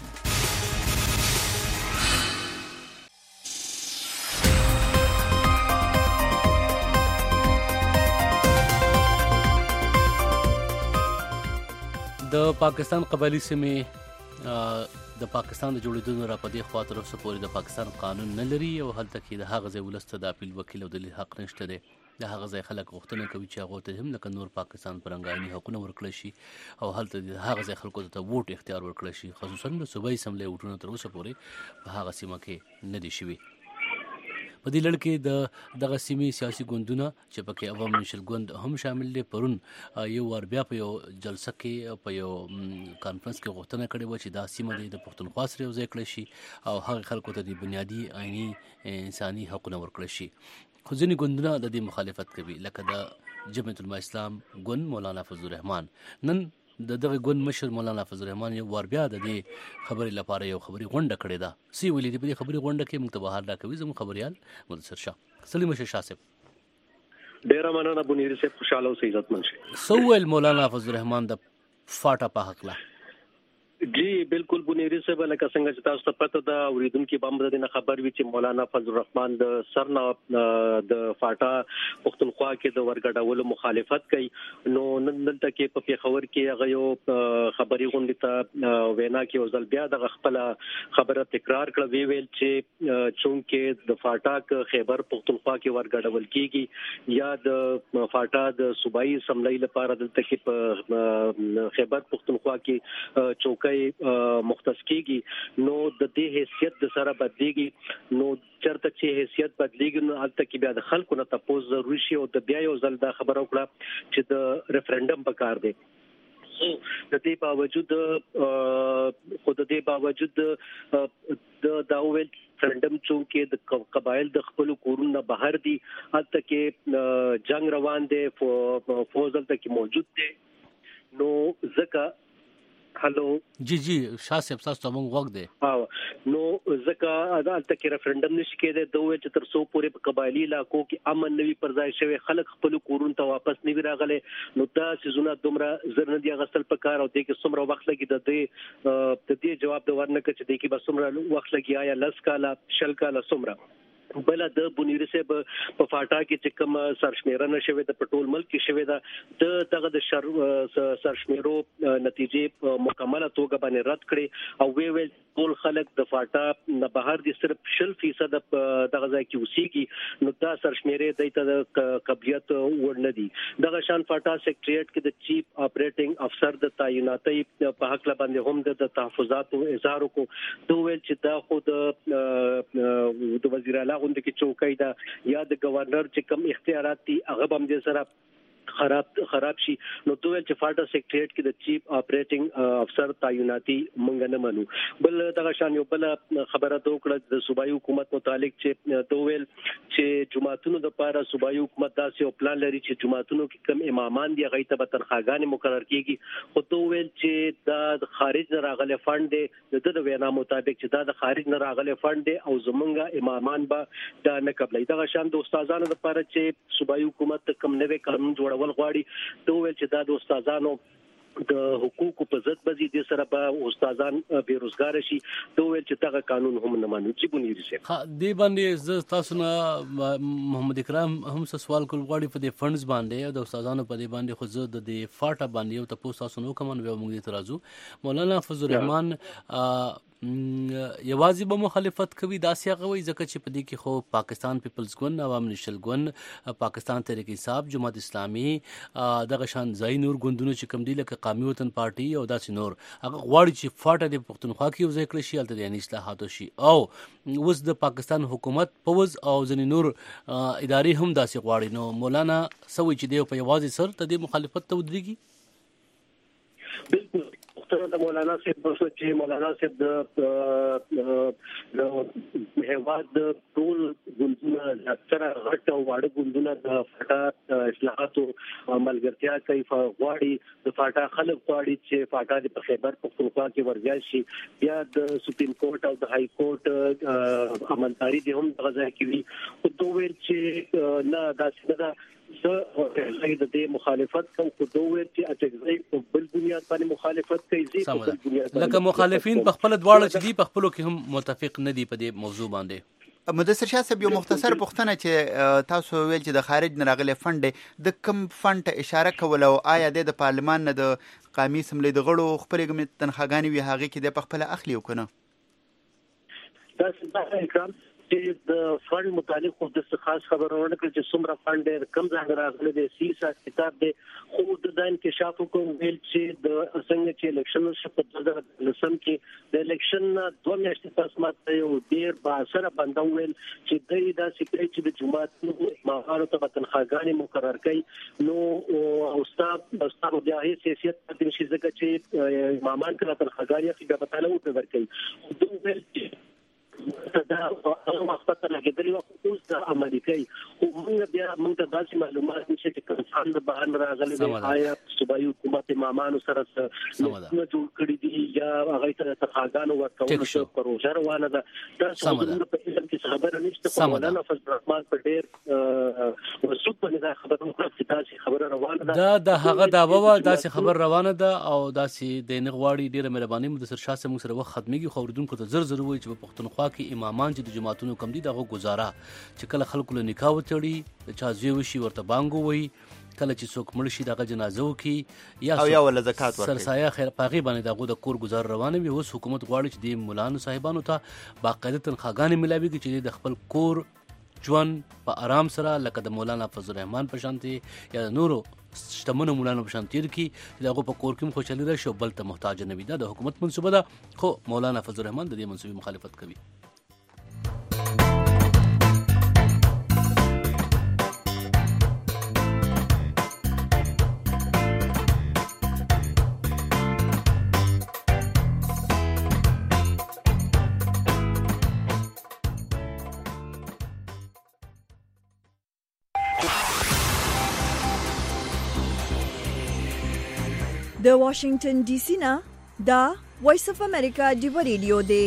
[SPEAKER 3] د پاکستان قبایلی سیمې د پاکستان د جوړېدو را پدې خوا تر اوسه پورې د پاکستان قانون نه لري، او هلته کې د هغه ځای ولس ته د اپیل وکیل او د حق نشته دی. د هغه ځای خلک غوښتنه کوي چې هغو ته هم لکه نور پاکستان پر رنګایني حقونه ورکړی شي، او هلته د هغه ځای خلکو ته ووټ اختیار ورکړی شي. خصوصا د صوبایي اسمبلۍ ووټونه تر اوسه پورې په هغه سیمه کې نه دي شوي. په دې لړ کې د دغه سیمې سیاسي ګوندونه چې پکې عوام نیشنل ګوند هم شامل دي، پرون یو وار بیا په یو جلسه کې په یو کانفرنس کې غوښتنه کړې وه چې دا سیمه دې د پښتونخوا سره یو ځای کړی شي او هغه خلکو ته د بنیادي عیني انساني حقونه ورکړی شي. خو ځینې ګوندونه د دې مخالفت کوي، لکه د جمعیت العلماء اسلام ګوند مولانا فضل الرحمن. نن د دغه ګوند مشر مولانا فضل الرحمن یو وار بیا د دې خبرې لپاره یو خبري غونډه کړې ده. سی ویلي دي په دې خبري غونډه کې موږ ته بهر راکوي زموږ خبريال مدثر شاه. سلیم شاه صاحب
[SPEAKER 16] ډیر مننه بنيري صاحب، خوشاله اوسئ، عزت منشي.
[SPEAKER 3] سوال مولانا فضل الرحمن د فاټا په حق لا
[SPEAKER 16] जी बिल्कुल بنيري صاحب لکه څنګه چې تاسو ته پته ده اوریدونکو باندې د خبر وی چې مولانا فضل الرحمن د سرنا د فاټا پښتونخوا کې د ورګډولو مخالفت کوي نو نن دلته کې په پیښور کې هغه یو خبري غونډه ته وینا کې وزل بیا د خپل خبره تکرار کړ وی ویل چې چونکه د فاټا خیبر پښتونخوا کې ورګډول کیږي یا د فاټا د صوبایي سملۍ لپاره دلته کې په خیبر پښتونخوا کې چوکۍ مختص کیږي نو د دې حیثیت د سره بدلیږي نو چرته چې حیثیت بدلیږي نو البته کې بیا د خلکو نه تاسو ضروري شي او د بیا یو ځل دا خبره وکړه چې د ریفرندم په کار دی د دې باوجود خود دې باوجود د داوول ریفرندم چونکه د قبایل د خپل کورونه بهر دي البته کې جنگ روان دي فوج البته کې موجود دي نو ځکه هلو
[SPEAKER 3] جی جی شاه صاحب تاسو ته مونږ وګ دی
[SPEAKER 16] ها نو ځکه عدالت کې ریفرندم نشي کېده دوه چې تر څو پورې په قبایلی علاقو کې امن نوي پر ځای شوی خلک خپل کورون ته واپس نوي راغلي نو دا سيزونه دومره زر نه دی غسل په کار او د کې څومره وخت لګي د دې د دې جواب د ورنکه چې د کې به څومره وخت لګي یا لس کاله شل کاله څومره بل د بنيري صاحب په فاټا کې چې کوم سرشمیره نشوي د پټول ملک کې شوی دا د دغه د سرشمیرو نتیجې مکمله توګه باندې رد کړي او وی ویل ټول خلک د فاټا نه بهر دي صرف شل فیصد دغه ځای کې اوسېږي نو دا سرشمیره د ته قبلیت ورنه دي دغه شان فاټا سیکریټریټ کې د چیف اپریټینګ افسر د تعیناتي په حق باندې هم د تحفظات او اظهار کو دوه ویل چې دا خود د وزیر اعلی غونډه کې چوکۍ دا یا د گورنر چې کوم اختیارات دي هغه هم د سره خراب خراب شي نو دوی چې فاټا سیکریټریټ کې د چیف اپریټینګ افسر تعیناتي مونږ نه منو بل دغه شان یو بل خبره دوکړه د صوبایي حکومت متعلق چې دوی چې جماعتونو د لپاره صوبایي حکومت داسې یو پلان لري چې جماعتونو کې کم امامان دي هغه ته به تنخواګانې مقرر کیږي خو دوی چې دا خارج نه راغلي فند دی د وینا مطابق چې دا د خارج نه راغلي فند دی او زمونږه امامان به دا نه قبلې دغه شان د استادانو لپاره چې صوبایي حکومت کم نوې قانون جوړ ول غواړي ته ویل چې دا د استادانو د حقوقو په ضد بزي د سره به استادان بیروزګار شي ته ویل چې دا قانون هم نه مانو چې بنيري شي
[SPEAKER 3] ها دی باندې ز تاسو نه محمد اکرام هم سوال کول غواړي په دې فندز باندې د استادانو په دې باندې خو زه د دې فاټا باندې یو تاسو تاسو نو کوم نو موږ دې ترازو مولانا فضل الرحمن یوازې به مخالفت کوي دا سیاغوي ځکه چې په دې کې خو پاکستان پیپلز ګوند عوام نشل ګوند پاکستان تحریک انصاف جماعت اسلامي دغه شان ځای نور ګوندونو چې کوم دي لکه قومي وطن پارټي او داسې نور هغه غواړي چې فاټا د پښتونخوا کې یو ځای کړی شي البته د اصلاحاتو شي او اوس د پاکستان حکومت پوز او ځینې نور ادارې هم داسې غواړي نو مولانا سوي چې دی په یوازې سر ته د مخالفت ته ودرېږي
[SPEAKER 16] بالکل د مولانا صاحب په چې مولانا صاحب د هیواد ټول ګوندونه اکثره غټ او واړه ګوندونه د فاټا اصلاحاتو ملګرتیا کوي غواړي د فاټا خلک غواړي چې فاټا د خیبر پختونخوا کې ورځي شي بیا د سپریم کورټ او د های کورټ امانتاري دي هم دغه ځای کې وي خو دوی چې نه داسې نه زه د دې مخالفت کوم خو دوی چې اټکزي په بل بنیاد باندې مخالفت کوي زی په بل بنیاد
[SPEAKER 3] لکه مخالفین په خپل دواړه چې دی په خپلو کې هم متفق نه دي په دې موضوع باندې
[SPEAKER 2] مدثر شاه صاحب یو مختصر پوښتنه چې تاسو ویل چې د خارج نه راغلي فند د کم فند ته اشاره کول او آیا د پارلمان نه د قومي اسمبلی د غړو خپلې تنخواګانې وي هغه کې د خپل اخلي وکنه
[SPEAKER 16] دا څه اکرام چې د فند متعلق خو د خاص خبرونه کړ چې څومره فند کم ځای راغلي د سیسا کتاب دی خو د دان کې شافو کوم ویل چې د څنګه چې الیکشن شپ د لسم کې د الیکشن دوه میاشتې پس ماته یو ډیر با سره بندو ویل چې د دا سیکریټ چې د جماعت ماهارو ته تنخواګانې مقرر کړي نو او استاد استاد بیا هیڅ سیاست د شي ځکه چې امامان کله تنخواګانې خپل په تعالی ورکړي دوه ویل دا هغه وخت ته لګیدلی او اوس د امریکای خو موږ بیا موږ ته داسې معلومات نشته چې کوم څنګه بهر راغلي دی آیا صوبایي حکومت امامانو سره نه جوړ کړی دي یا هغه ته تخاګانو ورکول شو پروژه روانه ده دا څنګه په علم کې خبره نشته خو مولانا فضل الرحمن په ډېر وسوت باندې مې دا خبره وکړه چې داسې خبره روانه ده.
[SPEAKER 3] دا د هغه دعوه وه داسې خبر روانه ده او داسې د نه غواړي ډېره مهرباني مدثر شاه صاحب موږ سره وخت ختمېږي خو اورېدونکو ته زر زر ووایي چې په پښتونخوا کې امامان چې د جماعتونو کم دي د هغو ګزاره چې کله خلکو له نکاح وتړي د چا زوی وشي ورته بانګ ووایي کله چې څوک مړ شي دغه جنازه وکړي یا
[SPEAKER 2] او یا ولا زکات ورکړي
[SPEAKER 3] سرسایه خیر په هغې باندې د هغو د کور ګزار روانه وي. اوس حکومت غواړي چې د ملانو صاحبانو ته باقاعده تنخواګانې ملاویږي چې د خپل کور ژوند په آرام سره لکه د مولانا فضل الرحمن په شانتي یا د نورو شتمنو مولانا په شان تیر کړي چې د هغو په کور کې هم خوشحالي راشي او بل ته محتاج نه وي. دا د حکومت منصوبه ده خو مولانا فضل الرحمن د دې منصوبې مخالفت کوي.
[SPEAKER 1] د واشنگټن ډي سي نه دا وایس اف امریکا ډیو ریډیو دی.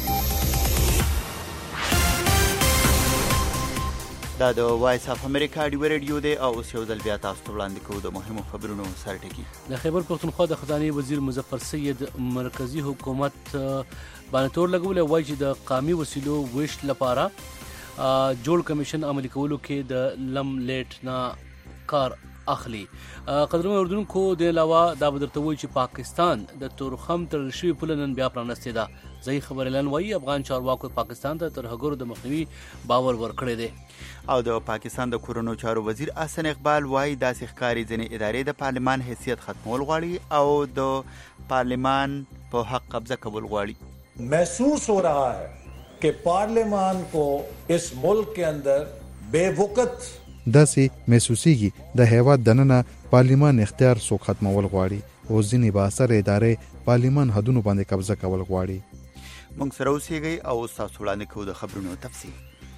[SPEAKER 2] دا د وایس اف امریکا ډیو ریډیو دی او اوس یو ځل بیا تاسو ته وړاندې کوو د مهمو خبرونو سرټکي.
[SPEAKER 3] د خیبر پښتونخوا د خزانې وزیر مظفر سید مرکزی حکومت باندې تور لګولی وایي چې د قامي وسیلو ویشت لپاره جوړ کمیشن عملي کولو کې د لم لیټ نه کار اخلي. قدرمن اردوونکو د علاوه دا به درته وایي چې پاکستان د تورخم تړل شوي پوله نن بیا پرانستې ده. ځایي خبر اعلان وایي افغان چارواکو پاکستان ته ترهګرو د مخنیوي باور ورکړی دی.
[SPEAKER 2] او د پاکستان د کورونو چارو وزیر احسن اقبال وایي داسې ښکاري ځینې ادارې د پارلمان حیثیت ختمول غواړي او د پارلمان په حق قبضه کول غواړي.
[SPEAKER 4] محسوس हो रहा है कि पार्लियामान को इस मुल्क के अंदर बेवकत
[SPEAKER 10] داسې محسوسیږي د هیواد دننه پارلیمان اختیار سو ختمول غواړي او ځینې باثر ادارې پارلیمان حدونو باندې قبضه کول غواړي.
[SPEAKER 2] موږ سره اوسېږئ او تاسو وړاندې کوو د خبرونو تفصیل.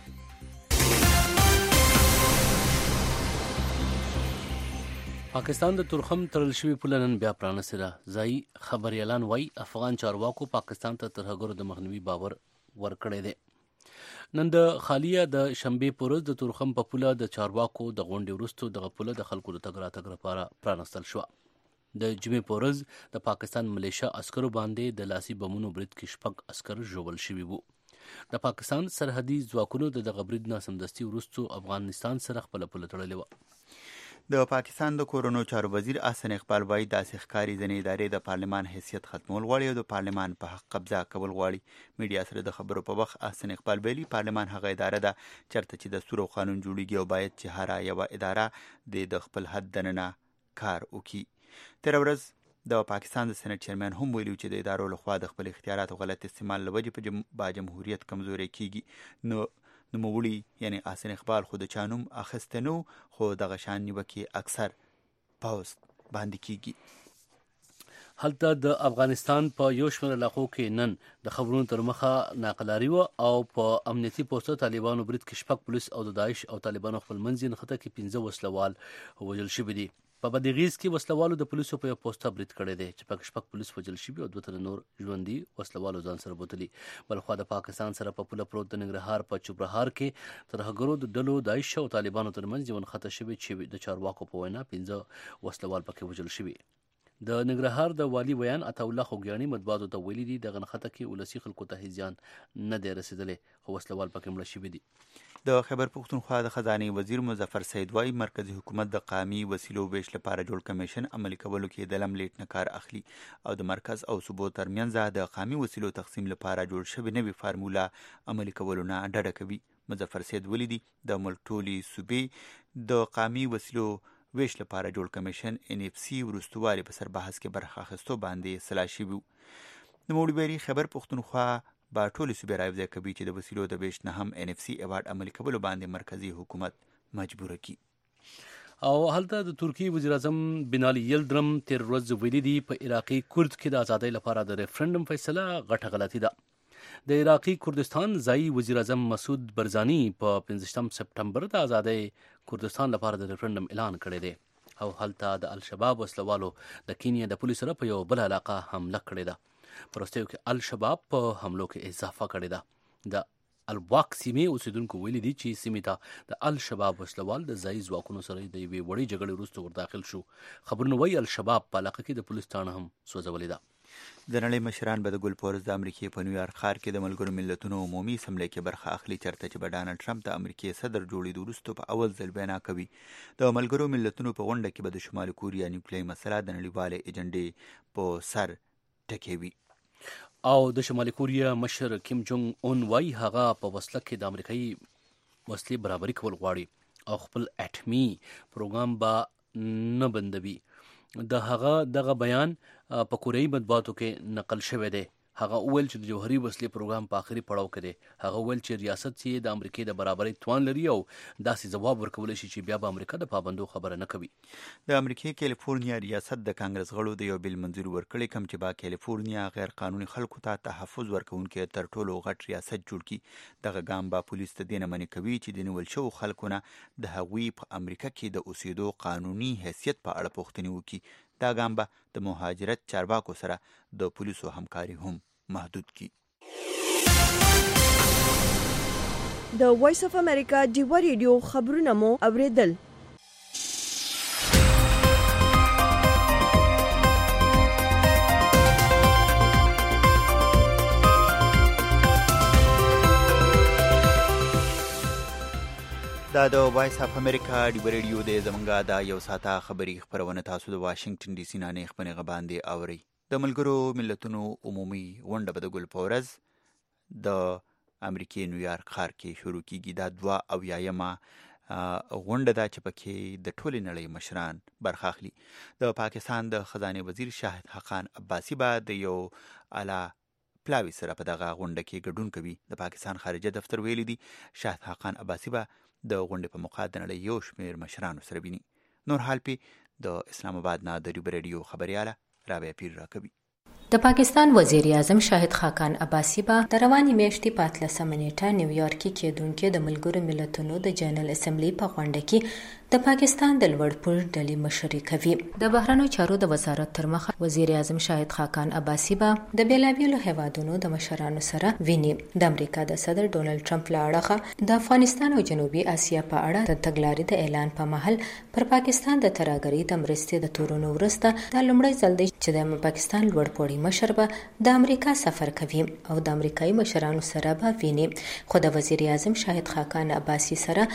[SPEAKER 3] پاکستان د تورخم تړل شوي پوله نن بیا پرانستې ده. ځایي خبر اعلان وایي افغان چارواکو پاکستان ته ترهګرو د مخنیوي باور ورکړی دی. نن د خالیه د شنبې په ورځ د تورخم په پوله د چارواکو د غونډې وروسته دغه پوله د خلکو د تګ راتګ لپاره پرانستل شوه. د جمعې په ورځ د پاکستان ملیشیا عسکرو باندې د لاسي بمونو برید کې شپږ عسکر ژوبل شوي وو. د پاکستان سرحدي ځواکونو د دغه برید نه سمدستي وروسته افغانستان سره خپله پوله تړلې وه.
[SPEAKER 2] د پاکستان د کورونو چارو وزیر احسن اقبال وایي داسې ښکاري ځینې ادارې د پارلمان حیثیت ختمول غواړي او د پارلمان په حق قبضه کول غواړي. میډیا سره د خبرو په وخت احسن اقبال ویلي پارلمان هغه اداره ده چېرته چې دستور او قانون جوړیږي او باید چې هره یوه اداره د خپل حد دننه کار وکړي. تېره ورځ د پاکستان د سېنټ چیرمین هم ویلي چې د ادارو لخوا د خپل اختیاراتو غلط استعمال له وجې په با جمهوریت کمزوری کیږي. نو نوموړي یعنی احسن اقبال خو د چا نوم اخیستی نو خو دغه شان نیوکې اکثر پوسټ باندې کیږي.
[SPEAKER 3] هلته د افغانستان په یو شمېر علاقو کې نن د خبرونو تر مخه ناقلاري وه او په امنیتي پوسټه طالبانو برید کې شپږ پولیس او د داعش او طالبانو خپل منځ یې نښته کې پنځه وسلوال وژل شوي دي. په بادغیس کې وسلوالو د پولیسو په یو پوسټه برید کړی دی چې پکې شپږ پولیس وژل شوي او دوه تنه نور ژوندي وسلوالو ځان سره بوتلي. بلخوا د پاکستان سره په پوله پروت د ننګرهار په چوبرهار کې ترهګرو د ډلو داعش او طالبانو ترمنځ یو نښته شوې چې د چارواکو په وینا پنځه وسلوال پکې وژل شوي. د ننګرهار د والي ویان عطاالله خوږیاڼي مطبوعاتو ته ویلي دي دغه نښته کې ولسي خلکو ته هیڅ زیان نه دی رسېدلی خو وسلوال پکې مړه شوي دي.
[SPEAKER 2] د خیبر پښتونخوا د خزانې وزیر مظفر سید وایي مرکزي حکومت د قامي وسیلو ویش لپاره جوړ کمیشن عملي کولو کې د لم لیټ نه کار اخلي او د مرکز او صوبو ترمنځ د قامي وسیلو تقسیم لپاره جوړ شوې نوې فارموله عملي کولو نه ډډه کوي. مظفر سید ولیدي د ملک ټولې صوبې د قامي وسیلو ویش لپاره جوړ کمیشن ان اف سی وروستوالي په سر بحث کې برخه اخیستو باندې سلا شوي وو. نوموړي ویلي خیبر پښتونخوا با ټولې صوبې راوځای کوي چې د وسیلو د ویش نه هم ان اف سی ایوارډ عملي کولو باندې مرکزي حکومت مجبوره کړي.
[SPEAKER 3] او هلته د ترکیې وزیر اعظم بنالي یلدرم تېره ورځ ویلي دي په عراقي کورد کې د ازادۍ لپاره د ریفرنډم فیصله غټه غلطي ده. د عراقي کردستان ځایي وزیر اعظم مسعود برزاني په پنځه سپټمبر د ازادۍ کردستان لپاره د ریفرنډم اعلان کړی دی او هلته د الشباب وسلوالو د کینیا د پولیسو سره په یو بل علاقه حمله کړې ده. په وروستیو کې الشباب په حملو کې اضافه کړې ده. د الواق سیمې اوسیدونکو ویلي دي چې سیمې ته د الشباب وسلوال د ځایي ځواکونو سره د یوې وړې جګړې وروسته ورداخل شو. خبرونه وایي الشباب په علاقه کې د پولیس ټاڼه هم سوځولې ده.
[SPEAKER 2] د نړۍ مشران به د ګلپورز د امریکې په نیویارک ښار کې د ملګرو ملتونو عمومي اسمبلۍ کې برخه اخلي، چېرته چې به ډانلډ ټرمپ د امریکې صدر جوړېدو وروسته په اول ځل وینا کوي. د ملګرو ملتونو په غونډه کې به د شمالي کوریا نیوکلیري مسله د نړیوالې ایجنډې په سر ټکوي.
[SPEAKER 3] او د شمالي کوریا مشر کیم جونګ اون وایي هغه په وسله کې د امریکایي وسلې برابري کول غواړي او خپل اټمي پروګرام به نه بندوي. د هغه دغه بیان په کوریايي مطبوعاتو کې نقل شوی دی. هغه وویل چې د جوهري وسلې پروګرام په آخري پړاو کې دی. هغه وویل چې ریاست چې د امریکې د برابرۍ توان لري او داسې ځواب ورکولی شي چې بیا به امریکا د پابندو خبره نه کوي.
[SPEAKER 2] د امریکې کیلیفورنیا ریاست د کانګرس غړو د یو بل منظور ورکړی کوم چې با کیلیفورنیا غیر قانوني خلکو ته تحفظ ورکوونکی تر ټولو غټ ریاست جوړ کړي. دغه ګام به پولیس ته دې نه منع کوي چې د نیول شوو خلکو نه د هغوی په امریکا کې د اوسېدو قانوني حیثیت په اړه پوښتنې وکړي. دا ګام به د مهاجرت چارواکو سره د پولیسو همکاري هم محدود کی.
[SPEAKER 1] د وایس اف امریکا ډیوا ریډیو خبرونه مو اوریدل.
[SPEAKER 2] دا د وایس اف امریکا ډیوا ریډیو د زمونږه د یو ساعته خبري خبرونه تاسو د واشنگټن ډي سي نه نه خبرونه باندې اوري. د ملګرو ملتونو عمومي غونډه به د ګلپورز د امریکې نیویارک ښار کې شروع کیږي. دا دوه اویایمه غونډه ده چې پکې د ټولې نړۍ مشران برخه اخلي. د پاکستان د خزانه وزیر شاهد حقان عباسي به د یو اعلی پلاوي سره په دغه غونډه کې ګډون کوي. د پاکستان خارجه دفتر ویلي دي شاهد حقان عباسي به د غونډې په موقع د نړۍ یو شمېر مشرانو سره ویني. نور حال پی د اسلام آباد نه د ډیوا ریډیو خبرياله رابعه پیر راکوي.
[SPEAKER 6] د پاکستان وزیر اعظم شاهد خاقان عباسي به د روانې میاشتې په اتلسمه نیټه نیویارک کې کېدونکې د ملګرو ملتونو د جنرال اسمبلی په غونډه کې د پاکستان د لوړ پوړ ډلې مشري کوي. د بهرنیو چارو د وزارت تر مخه وزیر اعظم شاهد خاقان عباسي به د بیلابیلو هیوادونو د مشرانو سره ویني. د امریکا د صدر ډونلډ ټرمپ له اړخه د افغانستان او جنوبي اسیا په اړه د تګلارې د اعلان په مهال پر پاکستان د ترهګرۍ د مرستې د تورونو وروسته د لومړي ځل دی چې د پاکستان لوړ پوړی مشر به د امریکا سفر کوي او د امریکایي مشرانو سره به ویني. خو د وزیر اعظم شاهد خاقان عباسي سره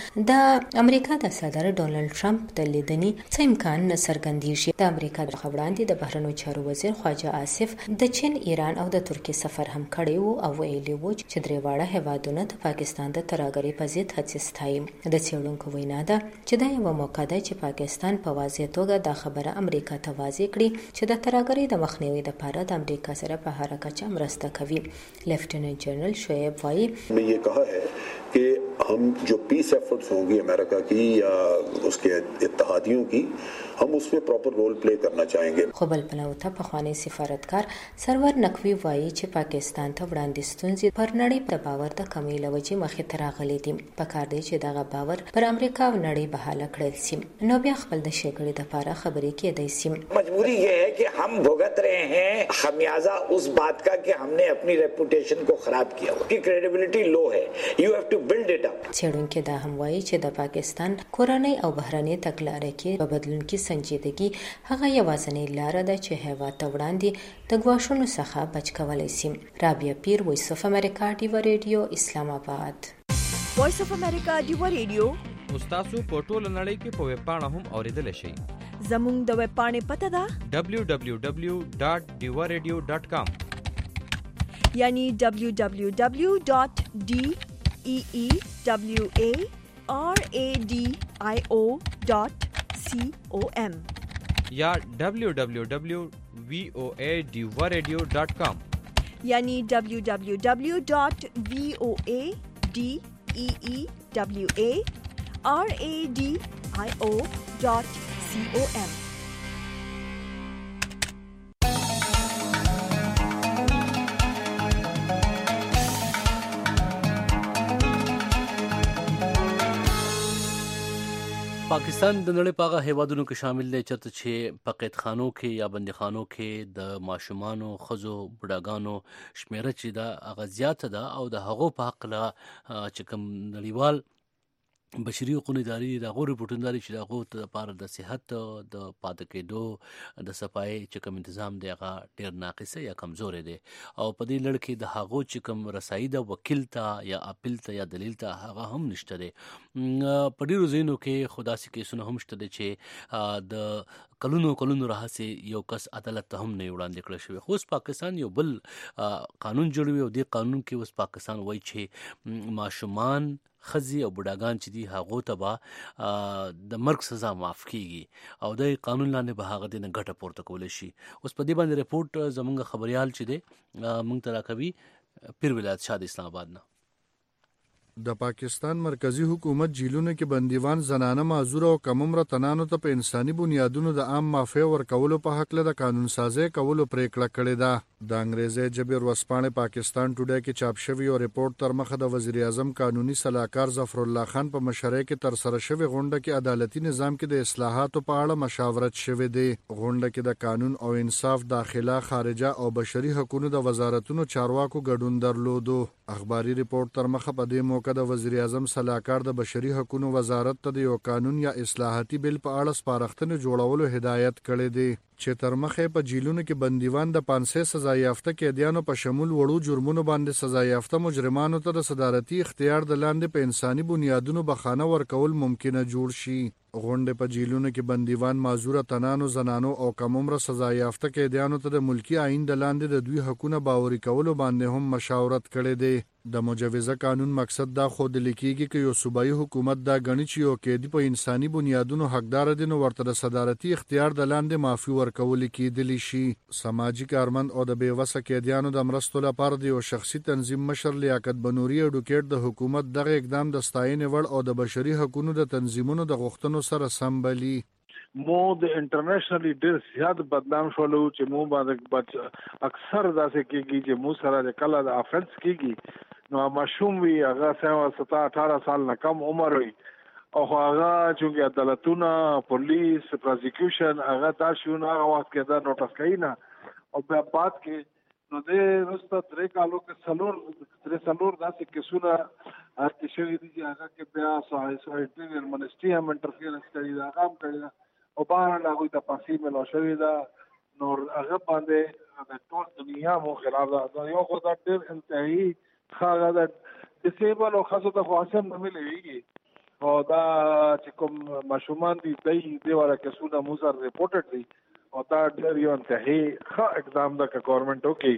[SPEAKER 6] د امریکا د صدر ډونلډ ټرمپ د لیدنې څه امکان نه څرګندېږي. د امریکا د خبراندې د بهرنیو چارو وزیر خواجه آصف د چین، ایران او د ترکیې سفر هم کړی وو او ویلي وو چې درې واړه هیوادونه د پاکستان د ترهګرۍ په ضد هڅې ستایي. د څېړونکو وینا ده چې دا یوه موقع ده چې پاکستان په واضح توګه دا خبره امریکا ته واضح کړي چې د ترهګرۍ د مخنیوي لپاره د امریکا سره په هر کچه مرسته کوي. لیفټیننټ جنرال شعیب وایي
[SPEAKER 7] میں یہ کہا ہے کہ ہم جو پیس ایفرٹس ہوں گی امریکہ کی یا اس کے اتحادیوں کی हम उसमें प्रॉपर रोल प्ले करना चाहेंगे.
[SPEAKER 6] خو بل پلو ته پخوانی سفارتکار سرور نقوی وایي چې پاکستان ته وړاندې ستونزې پر نړۍ د باور د کمی لوجې مخې ته راغلي دي. پکار دی چې دغه باور پر امریکا او نړۍ بحاله کړل شي. نو بیا خپل د شګړې د لپاره خبرې کېدای شي.
[SPEAKER 17] مجبوری یہ ہے کہ ہم بھگت رہے ہیں خمیازہ اس بات کا کہ ہم نے اپنی ریپوٹیشن کو خراب کیا. اس کی کریڈیبلٹی لو ہے. یو ہیو ټو بلډ اٹ اپ.
[SPEAKER 6] څېړونکي دا هم وایي چې د پاکستان کورنۍ او بهرنۍ تګلارې کې په بدلون کې سنجیدګي هغه یوازینۍ لاره ده چې هیواد ته وړاندې د ګواښونو څخه بچ کولی شي. رابعه پیر، وایس اف امریکا ډیوا ریډیو، اسلام آباد.
[SPEAKER 1] وایس اف امریکا ډیوا ریډیو
[SPEAKER 8] تاسو په ټوله نړۍ کې په ویب پاڼه هم اوریدلی شئ.
[SPEAKER 1] زموږ د ویب پاڼې پته ده
[SPEAKER 8] دبلیو دبلیو دبلیو ډاټ ډیوا ریډیو ډاټ کام،
[SPEAKER 1] یعنی دبلیو دبلیو دبلیو ډاټ ډي ای ای ډبلیو ای آر ای ډي آی او ډاټ سی او ایم
[SPEAKER 8] یا ڈبلیو ڈبلیو ڈبلیو وی او اے ڈیوا ریڈیو ڈاٹ کام،
[SPEAKER 1] یعنی ڈبلیو ڈبلیو ڈبلیو ڈاٹ وی او اے ڈی ای ای ڈبلیو اے آر اے ڈی آئی او ڈاٹ سی او ایم.
[SPEAKER 3] پاکستان د نړۍ په هغه هیوادونو کې شامل دی چېرته چې په قیدخانو کې یا بندیخانو کې د ماشومانو، ښځو، بوډاګانو شمیره چې ده هغه زیاته ده او د هغو په هکله چې کوم نړیوال بشري حقوقو ادارې د هغو ریپورټونه لري چې د هغو لپاره د صحت د پاتې کېدو د صفایي چې کوم انتظام دی هغه ډېر ناقص یا کمزوری دی او په دې لړ کې د هغو چې کوم رسایي ده وکیل ته یا اپیل ته یا دلیل ته هغه هم نشته دی. په ډېرو ځایونو کې خو داسې کیسونه هم شته دی چې د کلونو کلونو راهیسې یو کس عدالت ته هم نه وړاندې کړی شوی. خو اوس پاکستان یو بل قانون جوړوي او دې قانون کې اوس پاکستان وایي چې ماشومان، ښځې او بوډاګان چې دي هغو ته به د مرګ سزا معاف کیږي او د قانون لاندې به هغه دې نه ګټه پورته کولی شي. اوس په دې باندې رپورټ زموږ خبریال چې دی موږ ته راکوي پیر ولایت شاه د اسلام آباد نه.
[SPEAKER 18] د پاکستان مرکزی حکومت جیلونو کې بندیوان، زنانه، معذور او کم عمره تنانو ته په انساني بنیادونو د عام معافی ورکولو په حق له د قانون سازي کولو پریکړه کړې ده. د انګریزي ژبې ورځپاڼې پاکستان ټوډے کې چاپ شوی او ریپورت تر مخه د وزیر اعظم قانوني صلاحکار ظفر الله خان په مشرۍ کې تر سره شوی غونډه کې عدالتي نظام کې د اصلاحاتو په اړه مشاورت شوی دی. غونډه کې د قانون او انصاف، داخله، خارجه او بشري حقوقو د وزارتونو چارواکو ګډون درلودو. اخباري ریپورت تر مخه په دې موقع د وزیر اعظم صلاحکار د بشري حقوقو وزارت ته د یو قانون یا اصلاحاتي بل په اړه سپارښتنې جوړولو هدایت کړی دی چې تر مخه په جیلونو کې بندیوان د پانسه سزا یافته قیدیانو په شمول وړو جرمونو باندې سزا یافته مجرمانو ته د صدارتي اختیار د لاندې په انساني بنیادونو بخانه ورکول ممکنه جوړ شي. غونډه په جیلونو کې بندیوان، معذور تنانو، زنانو او کم عمره سزا یافته قیدیانو ته د ملکی آئین د لاندې د دوی حقوقونه باوري کولو باندې هم مشاورت کړی دی. د مجوزه قانون مقصد دا خود لیکيږي چې یو صوبایي حکومت دا غني چې یو قیدی په انساني بنیادونو حقدار دي نو ورته د صدارتي اختیار د لاندې معافي ورکول کېدلی شي. سماجی کارمند او د بیوسه قیدیانو د مرستو لپاره د یو شخصي تنظیم مشر لیاقت بنوري اډوکیټ د حکومت دغه اقدام د ستاینې وړ او د بشري حقوقو د تنظیمونو د غوښتنو سره سمبلي.
[SPEAKER 9] مو د انټرنیشنلی ډیر زیات بدنام شولو چې مو باندې اکثر داسې کېږي چې مو سره د کله د افنس کېږي نو ماشوم وي هغه ستا اٹھارہ سال نه کم عمر وي او هغه چې عدالتونه، پولیس، پروزیکیوشن هغه تاسو نه هغه وخت کې دا نوټس کوي نه او بیا بعد کې نو د رسته درې کالو کې سلور درې سلور داسې کیسونه هغه شوي دي چې هغه کې بیا سایټ منسټري هم انټرفیرنس کوي دا کار کوي او بهر هغه ته پاسې ملو شوی دا نو هغه باندې د ټول دنیا مو خلاف دا یو خو دا ډېر انتهایی خاغه دا ډیسیبل او خاصه د خاصم نه ملي او دا چې کوم ماشومان دي دای دی ورا کیسونه مو سره ریپورټډ دي او دا ډېر یو انتهایی ښه اقدام د ګورنمنت وکي.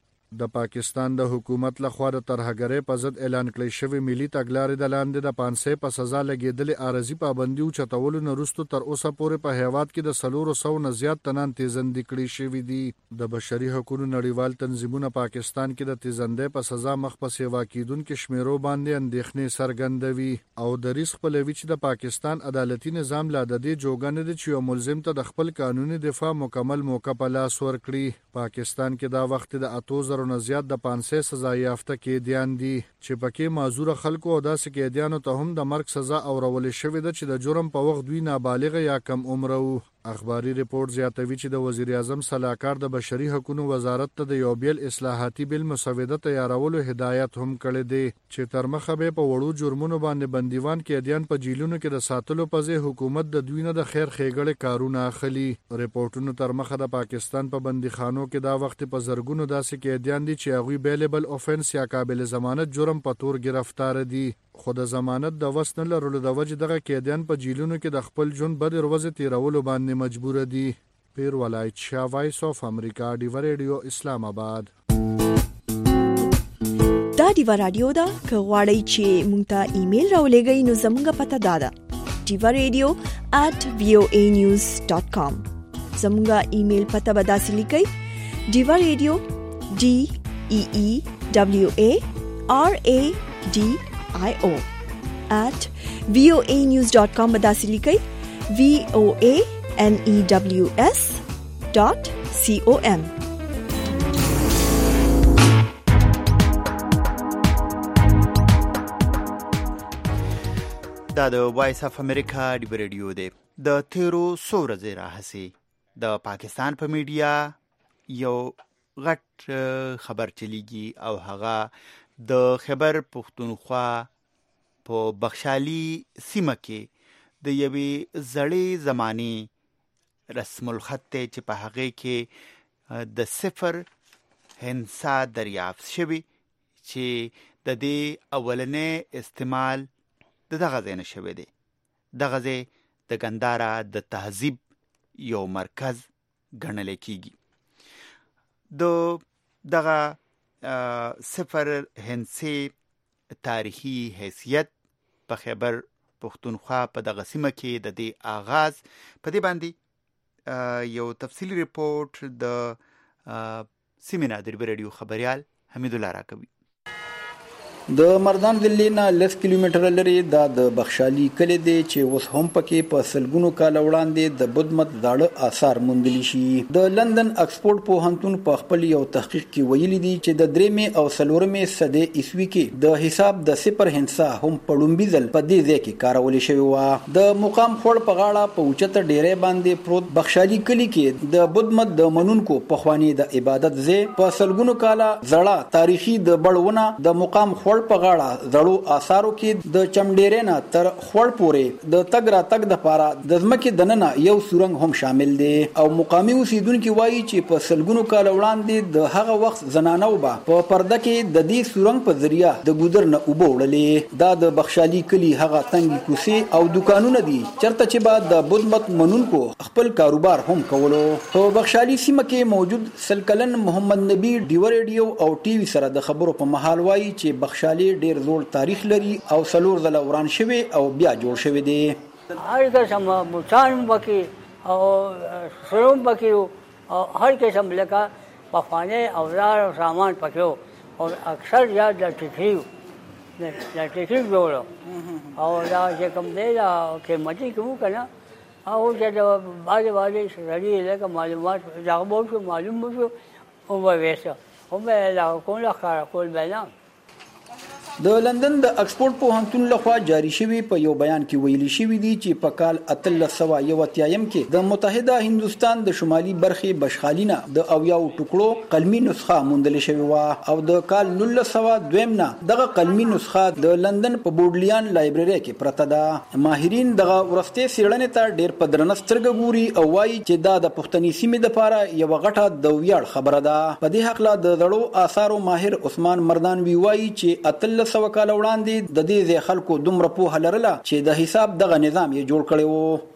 [SPEAKER 18] د پاکستان د حکومت لخوا د ترهګرۍ په ضد اعلان کړی شوی ملي تګلارې د لاندې د پانسه په سزا لګیدلې عارضي پابندي او چتولو نه وروسته تر اوسه پورې په هیواد کې د سلورو سو نه زیات تنان تیزندې کړي شوي دي. د بشري حقوقو نړیوال تنظیمونه پاکستان کې د تیزندۍ په سزا مخ په سیوا کیدونکو شمیرو باندې اندېښنې څرګندوي او د ریسک په لوي چې د پاکستان عدالتي نظام لا د دې جوګنه دي چې یو ملزم ته د خپل قانوني دفاع مکمل موقع په لاس ورکړي. پاکستان کې دا وخت د اتو زرو نه زیات د پانسه سزا یافته قیدیان دي چې پکې معذور خلکو او داسې قیدیانو ته هم د مرګ سزا اورول شوې ده چې د جرم په وخت دوی نابالغ یا کم عمره وو. اخباري ریپورت زیاتوي چې د وزیر اعظم صلاحکار د بشري حقوقو وزارت ته د یو بیل اصلاحاتي بل مسوده تیارولو هدایت هم کړی دی چې تر مخه به په وړو جرمونو باندې بندیوان قیدیان په جیلونو کې د ساتلو په ځای حکومت د دوی نه د خیر ښېګړې کارونه اخلي. ریپورتونو تر مخه د پاکستان په بندیخانو کې دا وخت په زرګونو داسې قیدیان دي چې هغوی بیلیبل اوفنس یا قابل ضمانت جرم په تور گرفتار دي خو د ضمانت د وس نه لرلو د وجې دغه قیدیان په جیلونو کې د خپل ژوند بدې ورځې تیرولو باندې مجبور دي. پیر ولایت شاه، وایس اف امریکا، ډیوا ریډیو، اسلام آباد.
[SPEAKER 1] دا ډیوا رادیو ده که غواړئ چې مونږ ته ایمیل راولېږئ نو زموږ پته دا ده ډیوا ریډیو at voa news dot com. زموږ ایمیل پته به داسې لیکئ ډیوا ریډیو ډي ای ای ډبلیو ای آر ای ډي آئی او at voa news dot com بداسې لیکئ v o a n e w s dot com.
[SPEAKER 2] دا د وایس اف امریکا ډیو ریډیو دی. د تیرو څو ورځې راهسې د پاکستان په میډیا یو غټ خبر چلیږي او هغه د خیبر پختونخوا په بخشالي سیمه کې د یوې زړې زمانې رسم الخط دی چې په هغې کې د صفر هندسه دریافت شوي چې د دې اولنې استعمال د دغه ځای نه شوی دی. دغه ځای د ګنداره د تهذیب یو مرکز ګڼل کېږي. د دغه صفر هندسې تاریخي حیثیت په خیبر پختونخوا په دغه سیمه کې د دې آغاز په دې باندې یو تفصیلی ریپورت د سیمې نه د ریو ریډیو خبریال حمید الله راکوي.
[SPEAKER 19] د مردان ضلع نه لس کیلومتره لري دا د بخشالي کلی دی چې اوس هم پکې په سلګونو کال وړاندې د بدمت داړه آثار موندل شي. د لندن اکسفورد پوهنتون په خپل یو تحقیق کې ویلي دي چې د درېمې او څلورمې صدې عیسوي کې د حساب د صفر هندسه هم په لومړي ځل په دې ځای کې کارول شوې وه. د مقام خور په غاړه په اوچته ډیرې باندې پروت بخشالي کلی کې د بدمت د منونکو پخوانی د عبادت ځای په سلګونو کاله زړه تاریخي د بړونه د مقام خور په غاړه زړو آثارو کې د چمډېرې نه تر خوړ پورې د تګ را تګ د پاره د ځمکې دننه یو سورنګ هم شامل دی او مقامي اوسیدونکو وایي چې په سلګونو کال وړاندې د هغه وخت زنانو به په پرده کې د دې سورنګ په ذریعہ د ګودر نه اوبه وړلې. دا د بخشالي کلی هغه تنګي کوڅې او دکانونه دي چرته چې بعد د بدمت منونکو خپل کاروبار هم کولو. په بخشالي سیمه کې موجود سلکلن محمد نبی ډیو ریډیو او ټي وي سره د خبرو په محل وایي چې بخشالي ډیر زوړ تاریخ لري او څلور ځله وران شوی او بیا جوړ شوی دی.
[SPEAKER 20] هر قسم بوتان پکې او سروم پکې او هر قسم لکه پخوانی اوزار او سامان پکې او اکثر یا د ټیکریو د ټیکریو جوړو او دا چې کوم دی دا قیمتي کوو که نه او چې د بعضې بعضې سړي لکه معلومات دغه به وشو معلوم وشو او به ویسته او به یې دغه کول ښکاره کول به نه.
[SPEAKER 19] د لندن د اکسفورد پوهنتون لخوا جاری شوی په یو بیان کې ویلي شوی دی چې په کال اتلس سوه یو اتیایم کې د متحده هندوستان د شمالي برخې بشخالینه د اویاو ټوکړو قلمي نسخه موندل شوی و او د کال نولس سوه دویم نه دغه قلمي نسخه د لندن په بورډلیان لایبرری کې پرته ده. ماهرین دغه ورستې څېړنې ته ډېر په درنه سترګه ګوري او وایي چې دا د پښتني سیمې دپاره یوه غټه د ویاړ خبره ده. په دې هکله د زړو آثارو ماهر عثمان مردانوي وایي چې اتلس سوه کال وړاندې د دې ځای خلکو دومره پوهه لرله چې د حساب دغه نظام یې جوړ کړی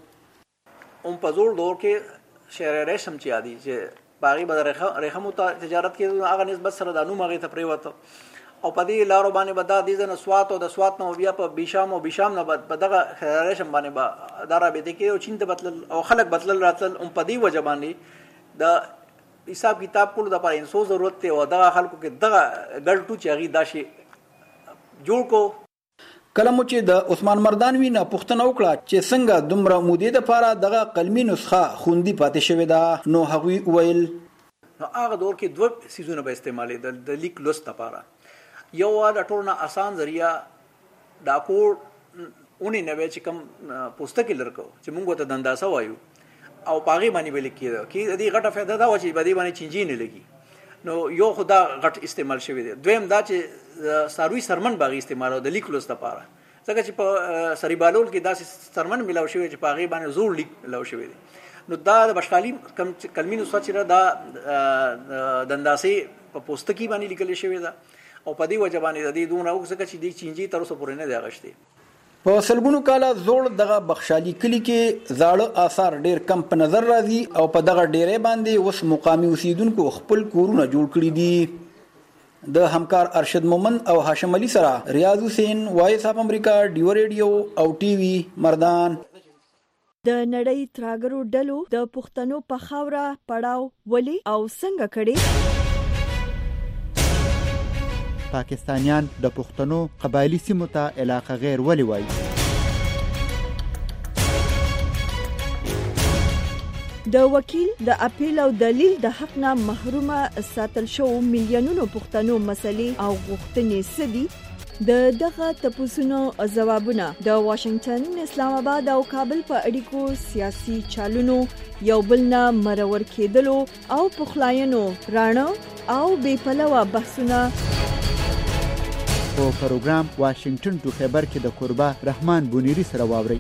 [SPEAKER 19] و.
[SPEAKER 21] هم په زوړ دور کې شعر ریشم چې یادي چې باغی به د ریخمو تجارت کې هغه نسبت سره د نوم هغې ته پرېوته او په دې لارو باندې به دا دې ځای نه سوات او د سوات نه بیا په بیشام او بیشام نه په دغه ریشم باندې به دا رابطې کې او چین ته بتلل او خلک بتلل راتلل هم په دې وجه باندې د حساب کتاب کولو دپاره انسو ضرورت دی او دغه خلکو کې دغه ګډ ټو چې هغې دا شي جوړ کو.
[SPEAKER 19] کله مو چې د عثمان مردانوي نه پوښتنه وکړه چې څنګه دومره مودې دپاره دغه قلمي نسخه خوندي پاتې شوې ده نو هغوی وویل
[SPEAKER 21] نو هغه دور کې دوه څیزونه به استعمالېدل د لیک لوست دپاره. یو د ټولو نه اسان ذریعه دا کوډ اونې نه چې کوم پوستکي لرکو چې موږ ته دنداسه وایو او په هغې باندې به لیک کېده کې د دې غټه فایده دا وه چې په دې باندې چینجي نه لګي. نو یو خو دا غټ استعمال شوی دی. دویم دا چې ساروي سرمن باغی استعمال د لیک لوست لپاره ځکه چې په سریبالول کې داسې سرمن ملاو شوی چې په هغې باندې زوړ لیک ملاو شوی دی. نو دا د بشخالي کلمي نسخه چې دا د انداسې په پوستکي باندې لیکل شوی ده او په دې وجه باندې د دې دونه ځکه چې دې چینجي تر اوسه پورې نه دی اغشتي.
[SPEAKER 19] په سلګونو کاله زوړ دغه بخشالي کلی کې زاړه آثار ډیر کم په نظر راځي او په دغه ډیرې باندې اوس مقامي اوسیدونکو خپل کورونه جوړ کړي دي. د همکار ارشد مومند او هاشم علي سره ریاض حسین وایس اف امریکا ډیو ریډیو او ټي وي مردان.
[SPEAKER 1] د نړۍ تراګرو ډلو د پښتنو په خاوره پړاو ولي او څنګه کړي؟
[SPEAKER 2] پاکستانیان د پښتنو قبایلی سیمو ته علاقه غیر ولی وایي.
[SPEAKER 1] د وکیل د اپیل او دلیل د حق نه محرومه ساتل شو میلیونونو پښتنو مسلې او غوښتنې سدي د دغه تپوسونو ځوابونه د واشنگټن، اسلام آباد او کابل په اړیکو سیاسي چالونو یو بل نه مرور کېدلو او پخلاینو رانه او بې پلوه بحثونه
[SPEAKER 2] په پروګرام واشنگټن ټو خیبر کې د قربا رحمان بونیری سره واوري.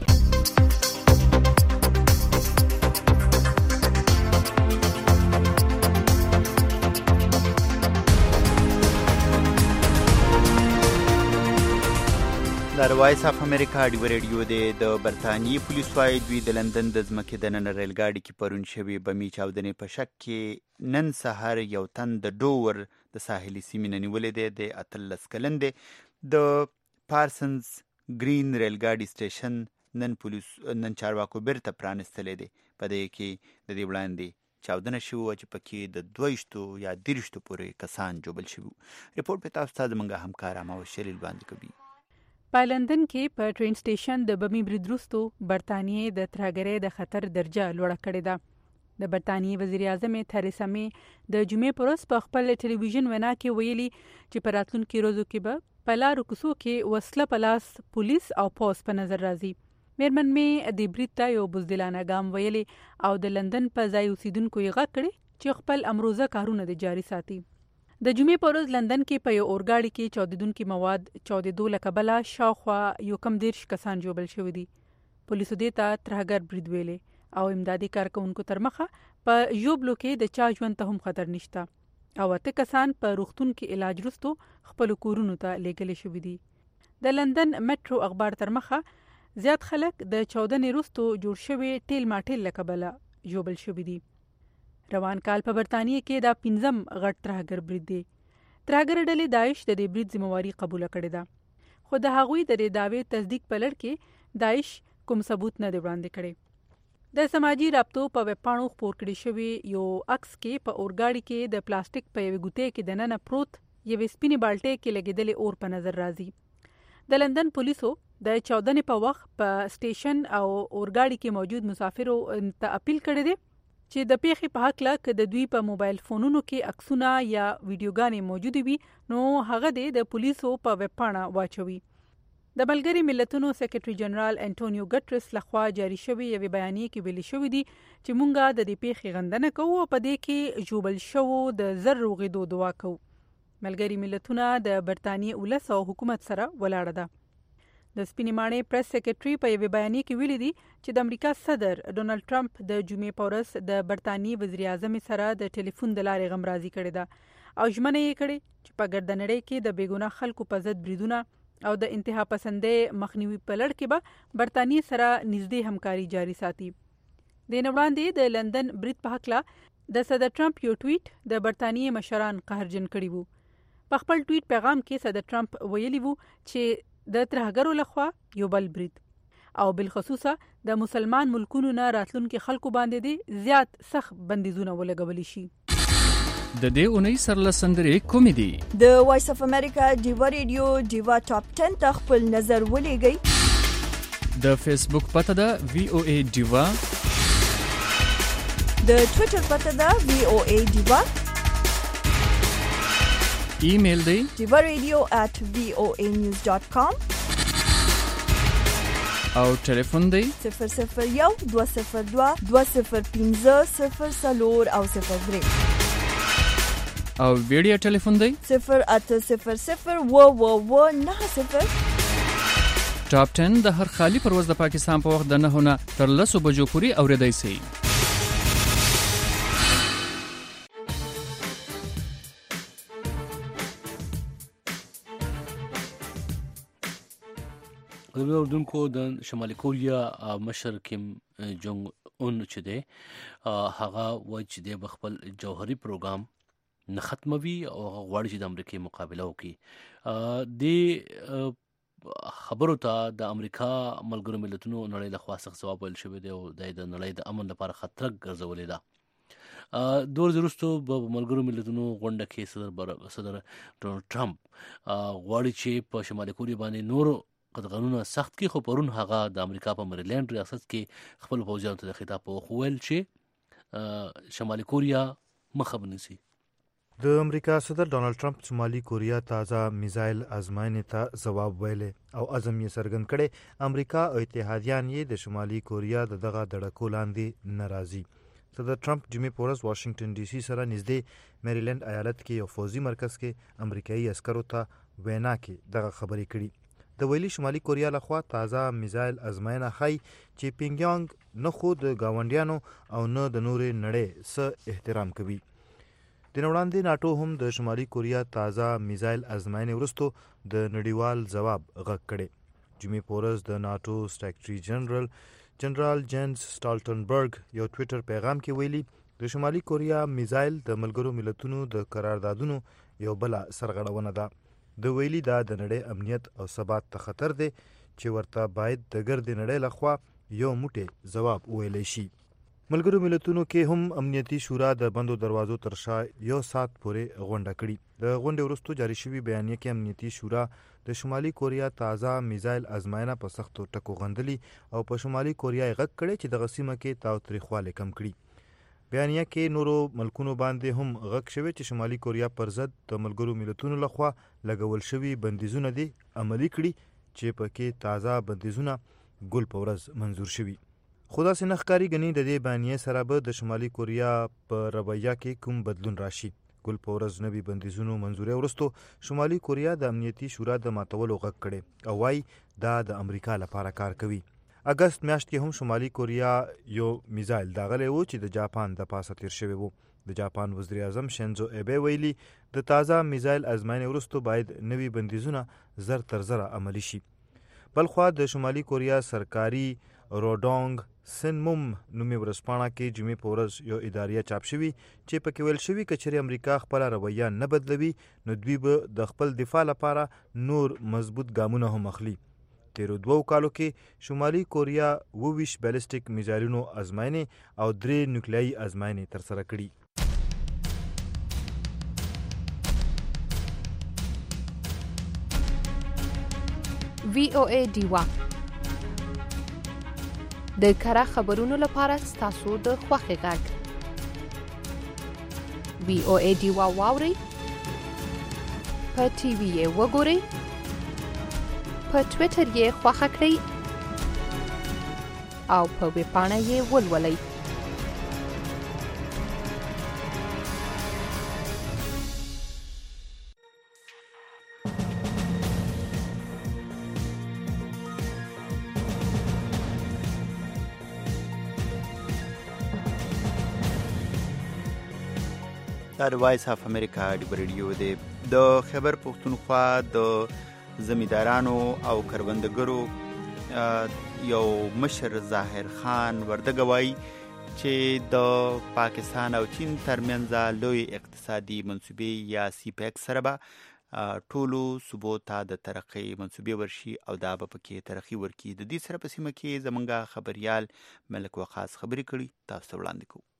[SPEAKER 2] د وایس اف امریکا ډیو ریډیو د برتانیې پولیس وايي دوی د لندن د ځمکې د نن ریل ګاډي کې پرون شوي بمي چاودنې په شک کې نن سهار یو تن د ډوور د ساحلي سیمې نه نیولې دی. د اتلس کلن دی. د پارسنز گرین ریل ګاډي سټیشن نن پولیس نن چارواکو بیرته پرانستلی دی. په دې کې د دې وړاندې چاودنه شوې وه چې پکې د دویشتو یا دېرشتو پورې کسان جوبل شوي. ریپورټ په تاسو ته زموږ همکار اماو شلیل باندې کوي.
[SPEAKER 5] په لندن کې په ټرین سټیشن د بمي برید وروسته برتانیې د ترهګرۍ د خطر درجه لوړه کړې ده. د برتانیې وزیر اعظم تھریسا مې د جمعې پر ورځ په خپل ټلویزیون وینا کې ویلي چې په راتلونکو ورځو کې به په لارو کوڅو کې وسله په لاس پولیس او پولیس په نظر راځي. میرمن مې د برید ته یو بزدلانه ګام ویلي او د لندن په ځای اوسیدونکو یې غږ کړی چې خپل امروزه کارونه د جاري ساتي. د جمعې په ورځ لندن کې په یو اورګاډي کې چاودیدونکي مواد چاودېدو له کبله شاوخوا یو کم دېرش کسان جوبل شوي دي. پولیسو دې ته ترهګر برید ویلي او امدادي کارکوونکو تر مخه په ژوبلو کې د چا ژوند ته هم خطر نشته او اته کسان په روغتون کې علاج وروسته خپل کورونو ته لیږلي شوي دي. د لندن میټرو اخبار تر مخه زیات خلک د چاودنې وروسته جوړ شوي ټیل ماټیل له کبله جوبل شوي دي. روان کال په برتانیې کې دا پنځم غټ ترهګر برید دی. ترهګر ډلې داعش د دې برید ذمہواری قبول کړې ده، خو د هغوی د دې دعوی تصدیق په لړ کې داعش کوم ثبوت نه دی وړاندې کړی. د سماجی رابطو په ویب پاڼو خپور کړی شوی یو عکس کې په اورګاډي کې د پلاستیک په یوې ګوتې کې دننه پروت یوې سپینې بالټې کې لګېدلې اور په نظر راځي. د لندن پولیسو د چاودنې په وخت په سټیشن او اورګاډي کې موجود مسافرو ته اپیل کړی دی چې د پیښې په حق له د دوی په موبایل فونونو کې عکسونه یا ویډیوګانې موجود وي نو هغه د پولیسو په ویب پاڼه واچوي. د ملګري ملتونو سیکریټري جنرال انټونیو ګټرس لخوا جاری شوی یوې بیانیه کې ویلي شوی دی چې مونږه د دې پیښې غندنه کوو او په دې کې جوبل شوو د زر روغېدو دعا کوو. ملګري ملتونه د برتانیې ولس او حکومت سره ولاړه ده. د سپینې ماڼۍ پریس سیکریټري په یوې بیانیه کې ویلي دي چې د امریکا صدر ډونالد ټرمپ د جمعې په ورځ د برتانیې وزیر اعظم سره د ټلیفون د لارې غمرازي کړې ده او ژمنه یې کړې چې په ګردنړۍ کې د بېګناه خلکو په ضد بریدونه او د انتها پسندۍ مخنیوي په لړ کې به برتانیې سره نږدې همکاري جاري ساتي. د نه وړاندې د لندن برید په هکله د صدر ټرمپ یو ټویټ د برتانیې مشران قهرجن کړي وو. په خپل ټویټ پیغام کې صدر ټرمپ ویلي وو چې د ترهګرو لخوا یو بل برید او بالخصوصه د مسلمان ملکونو نه راتلونکي خلکو باندې دي زیات سخت بندیزونه ولګول شي.
[SPEAKER 15] د دې اونۍ سرلسندرې کومې دي؟
[SPEAKER 1] د وایس اف امریکا ډیوا ریډیو ډیوا ټاپ ټن ته خپل نظر ولېږئ.
[SPEAKER 15] د فیسبوک پته ده وی او ای ډیوا،
[SPEAKER 1] د ټوئیټر پته ده وی او ای ډیوا،
[SPEAKER 15] ایمیل دی
[SPEAKER 1] diva radio at voa news dot com
[SPEAKER 15] او ټلیفون دی
[SPEAKER 1] صفر صفر یو دوه صفر دوه دوه صفر پنځه صفر څلور او صفر درې
[SPEAKER 15] او ویډیو ټلیفون دی
[SPEAKER 1] صفر اته صفر صفر اوه اوه اوه نهه صفر.
[SPEAKER 15] ټاپ ټن د هر خالی پرواز د پاکستان په وخت د نهه نه تر لسو بجو پورې اوریدای شي.
[SPEAKER 3] د اردوونکو د شمالي کوریا مشر کیم جونګ اون چې دی هغه وایي چې دی به خپل جوهري پروګرام نه ختموي او هغه غواړي چې د امریکې مقابله وکړي. د خبرو ته د امریکا ملګرو ملتونو نړۍ له خوا سخت ځواب ویل شوی دی او د نړۍ د امن لپاره خطر ګرځولې ده. دور وروسته په ملګرو ملتونو غونډه کې صدر صدر ډونالد ټرمپ غواړي چې په شمالي کوریا باندې نور قدغنونه سخت کی، خو پرون هغه د امریکا په مریلینډ ریاست کې خپل پوځیانو ته د خطاب په ویل چې شمالي کوریا مخه ونیسي.
[SPEAKER 10] د امریکا صدر ډونالد ټرمپ شمالي کوریا تازه میزایل ازمایښت ته جواب ویلي او عزم یې څرګند کړي امریکا او اتحادیان یې د شمالي کوریا د دغه دړکو لاندې ناراضي. صدر ټرمپ جمعې په ورځ واشنگټن ډي سي سره نږدې میریلند ایالت کې یو فوزي مرکز کې امریکایي عسکرو ته وینا کې دغه خبرې کړي. د ویلي شمالي کوریا لخوا تازه میزایل ازمایښت ښایي چې پینګیانګ نه خو د ګاونډیانو او نه د نورې نړۍ څه احترام کوي. د وړاندې ناټو هم د شمالي کوریا تازه میزایل ازمایښت وروسته د نړیوال ځواب غږ کړي. جمعې په ورځ د ناټو سیکرټري جنرال جنرال جینز سټالټنبرګ یو ټویټر پیغام کې ویلي د شمالي کوریا میزایل د ملګرو ملتونو د قراردادونو یو بل سرغړونه ده. د ویلي دا د نړۍ امنیت او ثبات ته خطر دی چې ورته باید د ګرد نړۍ لخوا یو موټی ځواب ویلی شي. ملګرو ملتونو کې هم امنیتي شورا د بندو دروازو تر شا یو ساعت پورې غونډه کړي. د غونډې وروسته جاری شوي بیانیه کې امنیتي شورا د شمالي کوریا تازه میزایل ازمایښت په سختو ټکو غندلي او په شمالي کوریا یې غږ کړی چې دغه سیمه کې تاوتریخوالی کم کړي. بیانیه کې نورو ملکونو باندې هم غږ شوی چې شمالي کوریا پر ضد د ملګرو ملتونو لخوا لګول شوي بندیزونه دي عملي کړي چې پکې تازه بندیزونه ګل په ورځ منظور شوي. خو داسې نه ښکاري ګني د دې بیانیې سره به د شمالي کوریا په رویه کې کوم بدلون راشي. ګل په ورځ نوي بندیزونو منظوري وروسته شمالي کوریا د امنیتي شورا د ماتولو غږ کړي او وايي دا د امریکا لپاره کار کوي. اګست میاشت کې هم شمالي کوریا یو میزایل داغلی و چې د جاپان د پاسه تیر شوی و. د جاپان وزیر اعظم شینزو ایبه ویلي د تازه میزایل ازمایښت وروسته باید نوي بندیزونه زر تر زره عملي شي. بلخوا د شمالي کوریا سرکاري روډونګ سنموم نومي ورځپاڼه کې جمعې په ورځ یو اداریه چاپ شوي چې پکې ویل شوي که چېرې امریکا خپله رویه نه بدلوي نو دوی به د خپل دفاع لپاره نور مضبوط ګامونه هم اخلي. تیرو دوو کالو کې شمالي کوریا اووه ویشت بیلسټیک میزایلونو ازمایښت او درې نیوکلیایي ازمایښت ترسره کړي.
[SPEAKER 11] وی او ای ډیوا د کره خبرونو لپاره ستاسو د خوښې غږ وی او ای ډیوا واورئ، په ټي وي یې وګورئ، په ټویټر یې خوښه کړئ او په ویبپاڼه یې ولولئ.
[SPEAKER 2] د وایس اف امریکا ډیبر ریډیو دی. د خیبر پښتونخوا د زمیندارانو او کروندګرو یو مشر ظاهر خان وردګ وایي چې د پاکستان او چین ترمنځ لوی اقتصادي منصوبې یا سی پیک سره به ټولو صوبو ته د ترقۍ منصوبې ورشي او دا به پکې ترقي ورکړي. د دې سره په سیمه کې زمونږ خبریال ملک وقاص خبرې کړي، تاسو ته وړاندې کوو.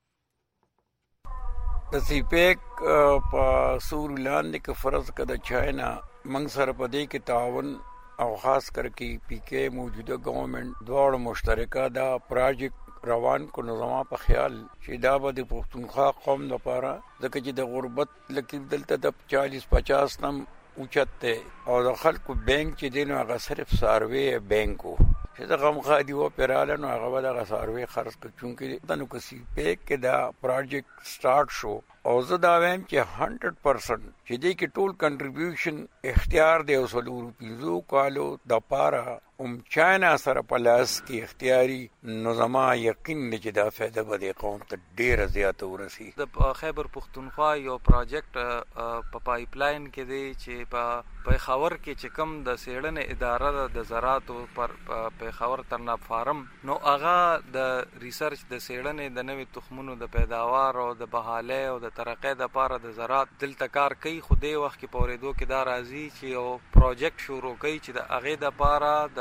[SPEAKER 22] د سی پیک په سور لاندې کې فرض کړه چاینا منګ سره په دې کې تعاون او خاص کر کې پی کې موجوده گورنمنت دواړو مشترکه دا پروجیکټ روان کو نو زما په خیال چې دا به د پښتونخوا قوم لپاره ځکه چې د غربت لکه دلته د چالیس پچاس نم اوچت او د خلکو بینک چې دی نو هغه صرف ساروی بینکو چې د غم خادي و پیراله نو هغه به دغه ساروی خرڅ کړ چونکې د نو کسي پیک کې دا پروجیکټ سٹارټ شو او زه دا وایم چې هنډرډ پرسنټ چې دې کې ټول کنټریبیوشن اختیار دی او څلور پنځو کالو د پاره ام چاینا سره په لاس کې اختیاري نو زما یقین دی چې دا فایده به د قوم ته ډېره زیاته ورسي.
[SPEAKER 23] د خیبر پښتونخوا یو پروجیکټ په پایپ لاین کې دی چې په پیښور کې چې کوم د څېړنې اداره ده د زراعتو پر پیښور ترناب فارم نو هغه د ریسرچ د څېړنې د نوې تخمونو د پیداوار او د بحالۍ او د ترقۍ دپاره د زراعت دلته کار کوي. خو دې وخت کې په اورېدو کې دا راځي چې یو پروجیکټ شروع کوي چې د هغې دپاره د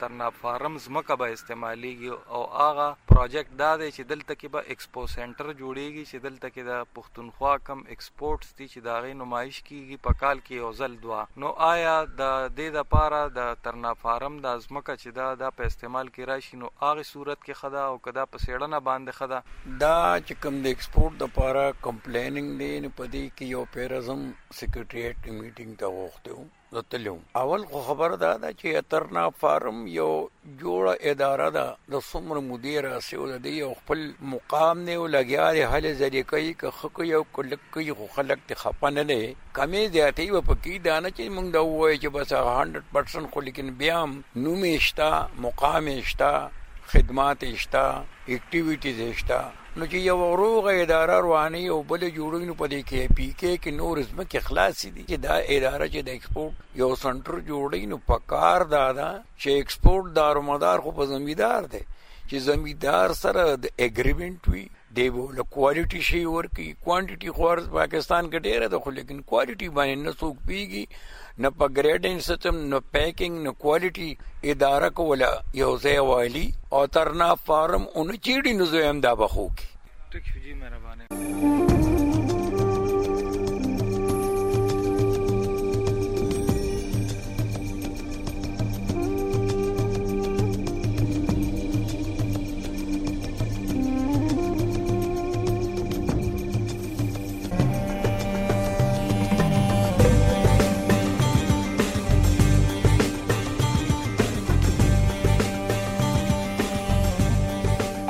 [SPEAKER 23] ترناب فارم زمکه به استعماليږي او هغه پروجیکټ دا دی چې دلته کې به ایکسپو سنټر جوړیږي چې دلته کې د پښتونخوا کم ایکسپورټس دي چې دا غي نمایش کیږي په کال کې یو ځل دوا. نو آیا د دې لپاره د ترناب فارم د زمکه چې دا د په استعمال کې راشي نو هغه صورت کې خدا او کدا په سیړنه باندې خدا
[SPEAKER 22] دا چې کوم د ایکسپورټ لپاره کمپلینینګ دی نه پدې کې یو پیرزم سیکریټریټ میټینګ ته وغوښتو زتلو. اول خو خبر دا ده چې ترناب فارم یو جوړه اداره ده د څومره مدیر اسي او د یو خپل مقام نه لګیا دی هله ځری کوي که خو یو کلک کوي خو خلک ته خپنه نه کمې زیاتې و پکې دا نه چې موږ دا وایو چې بس هندرد پرسنټ خو لیکن بیا نوم اشتا مقام اشتا خدمات اشتا اکټیویټیز اشتا نو چې یو وروغه اداره رواني او بل جوړینو پدې کې پی کې کې نور زما کې خلاص دي چې دا اداره چې د ایکسپورټ یو سنټر جوړینو پکار دادا چې ایکسپورټ دارومدار خو په زمیدار دی چې زمیدار سره د اګریمنت وي دی له کوالټي شي ورکی کوانټیټي خو پاکستان کې ډیره ده خو لیکن کوالټي باندې نه څوک پیږي نه په ګریډینګ سیستم نه پیکینګ نه کوالټي اداره کوله یو ځای والی او ترناب فارم اون چیړي نو زم دا بخو کی
[SPEAKER 23] ټیک جی مهرباني.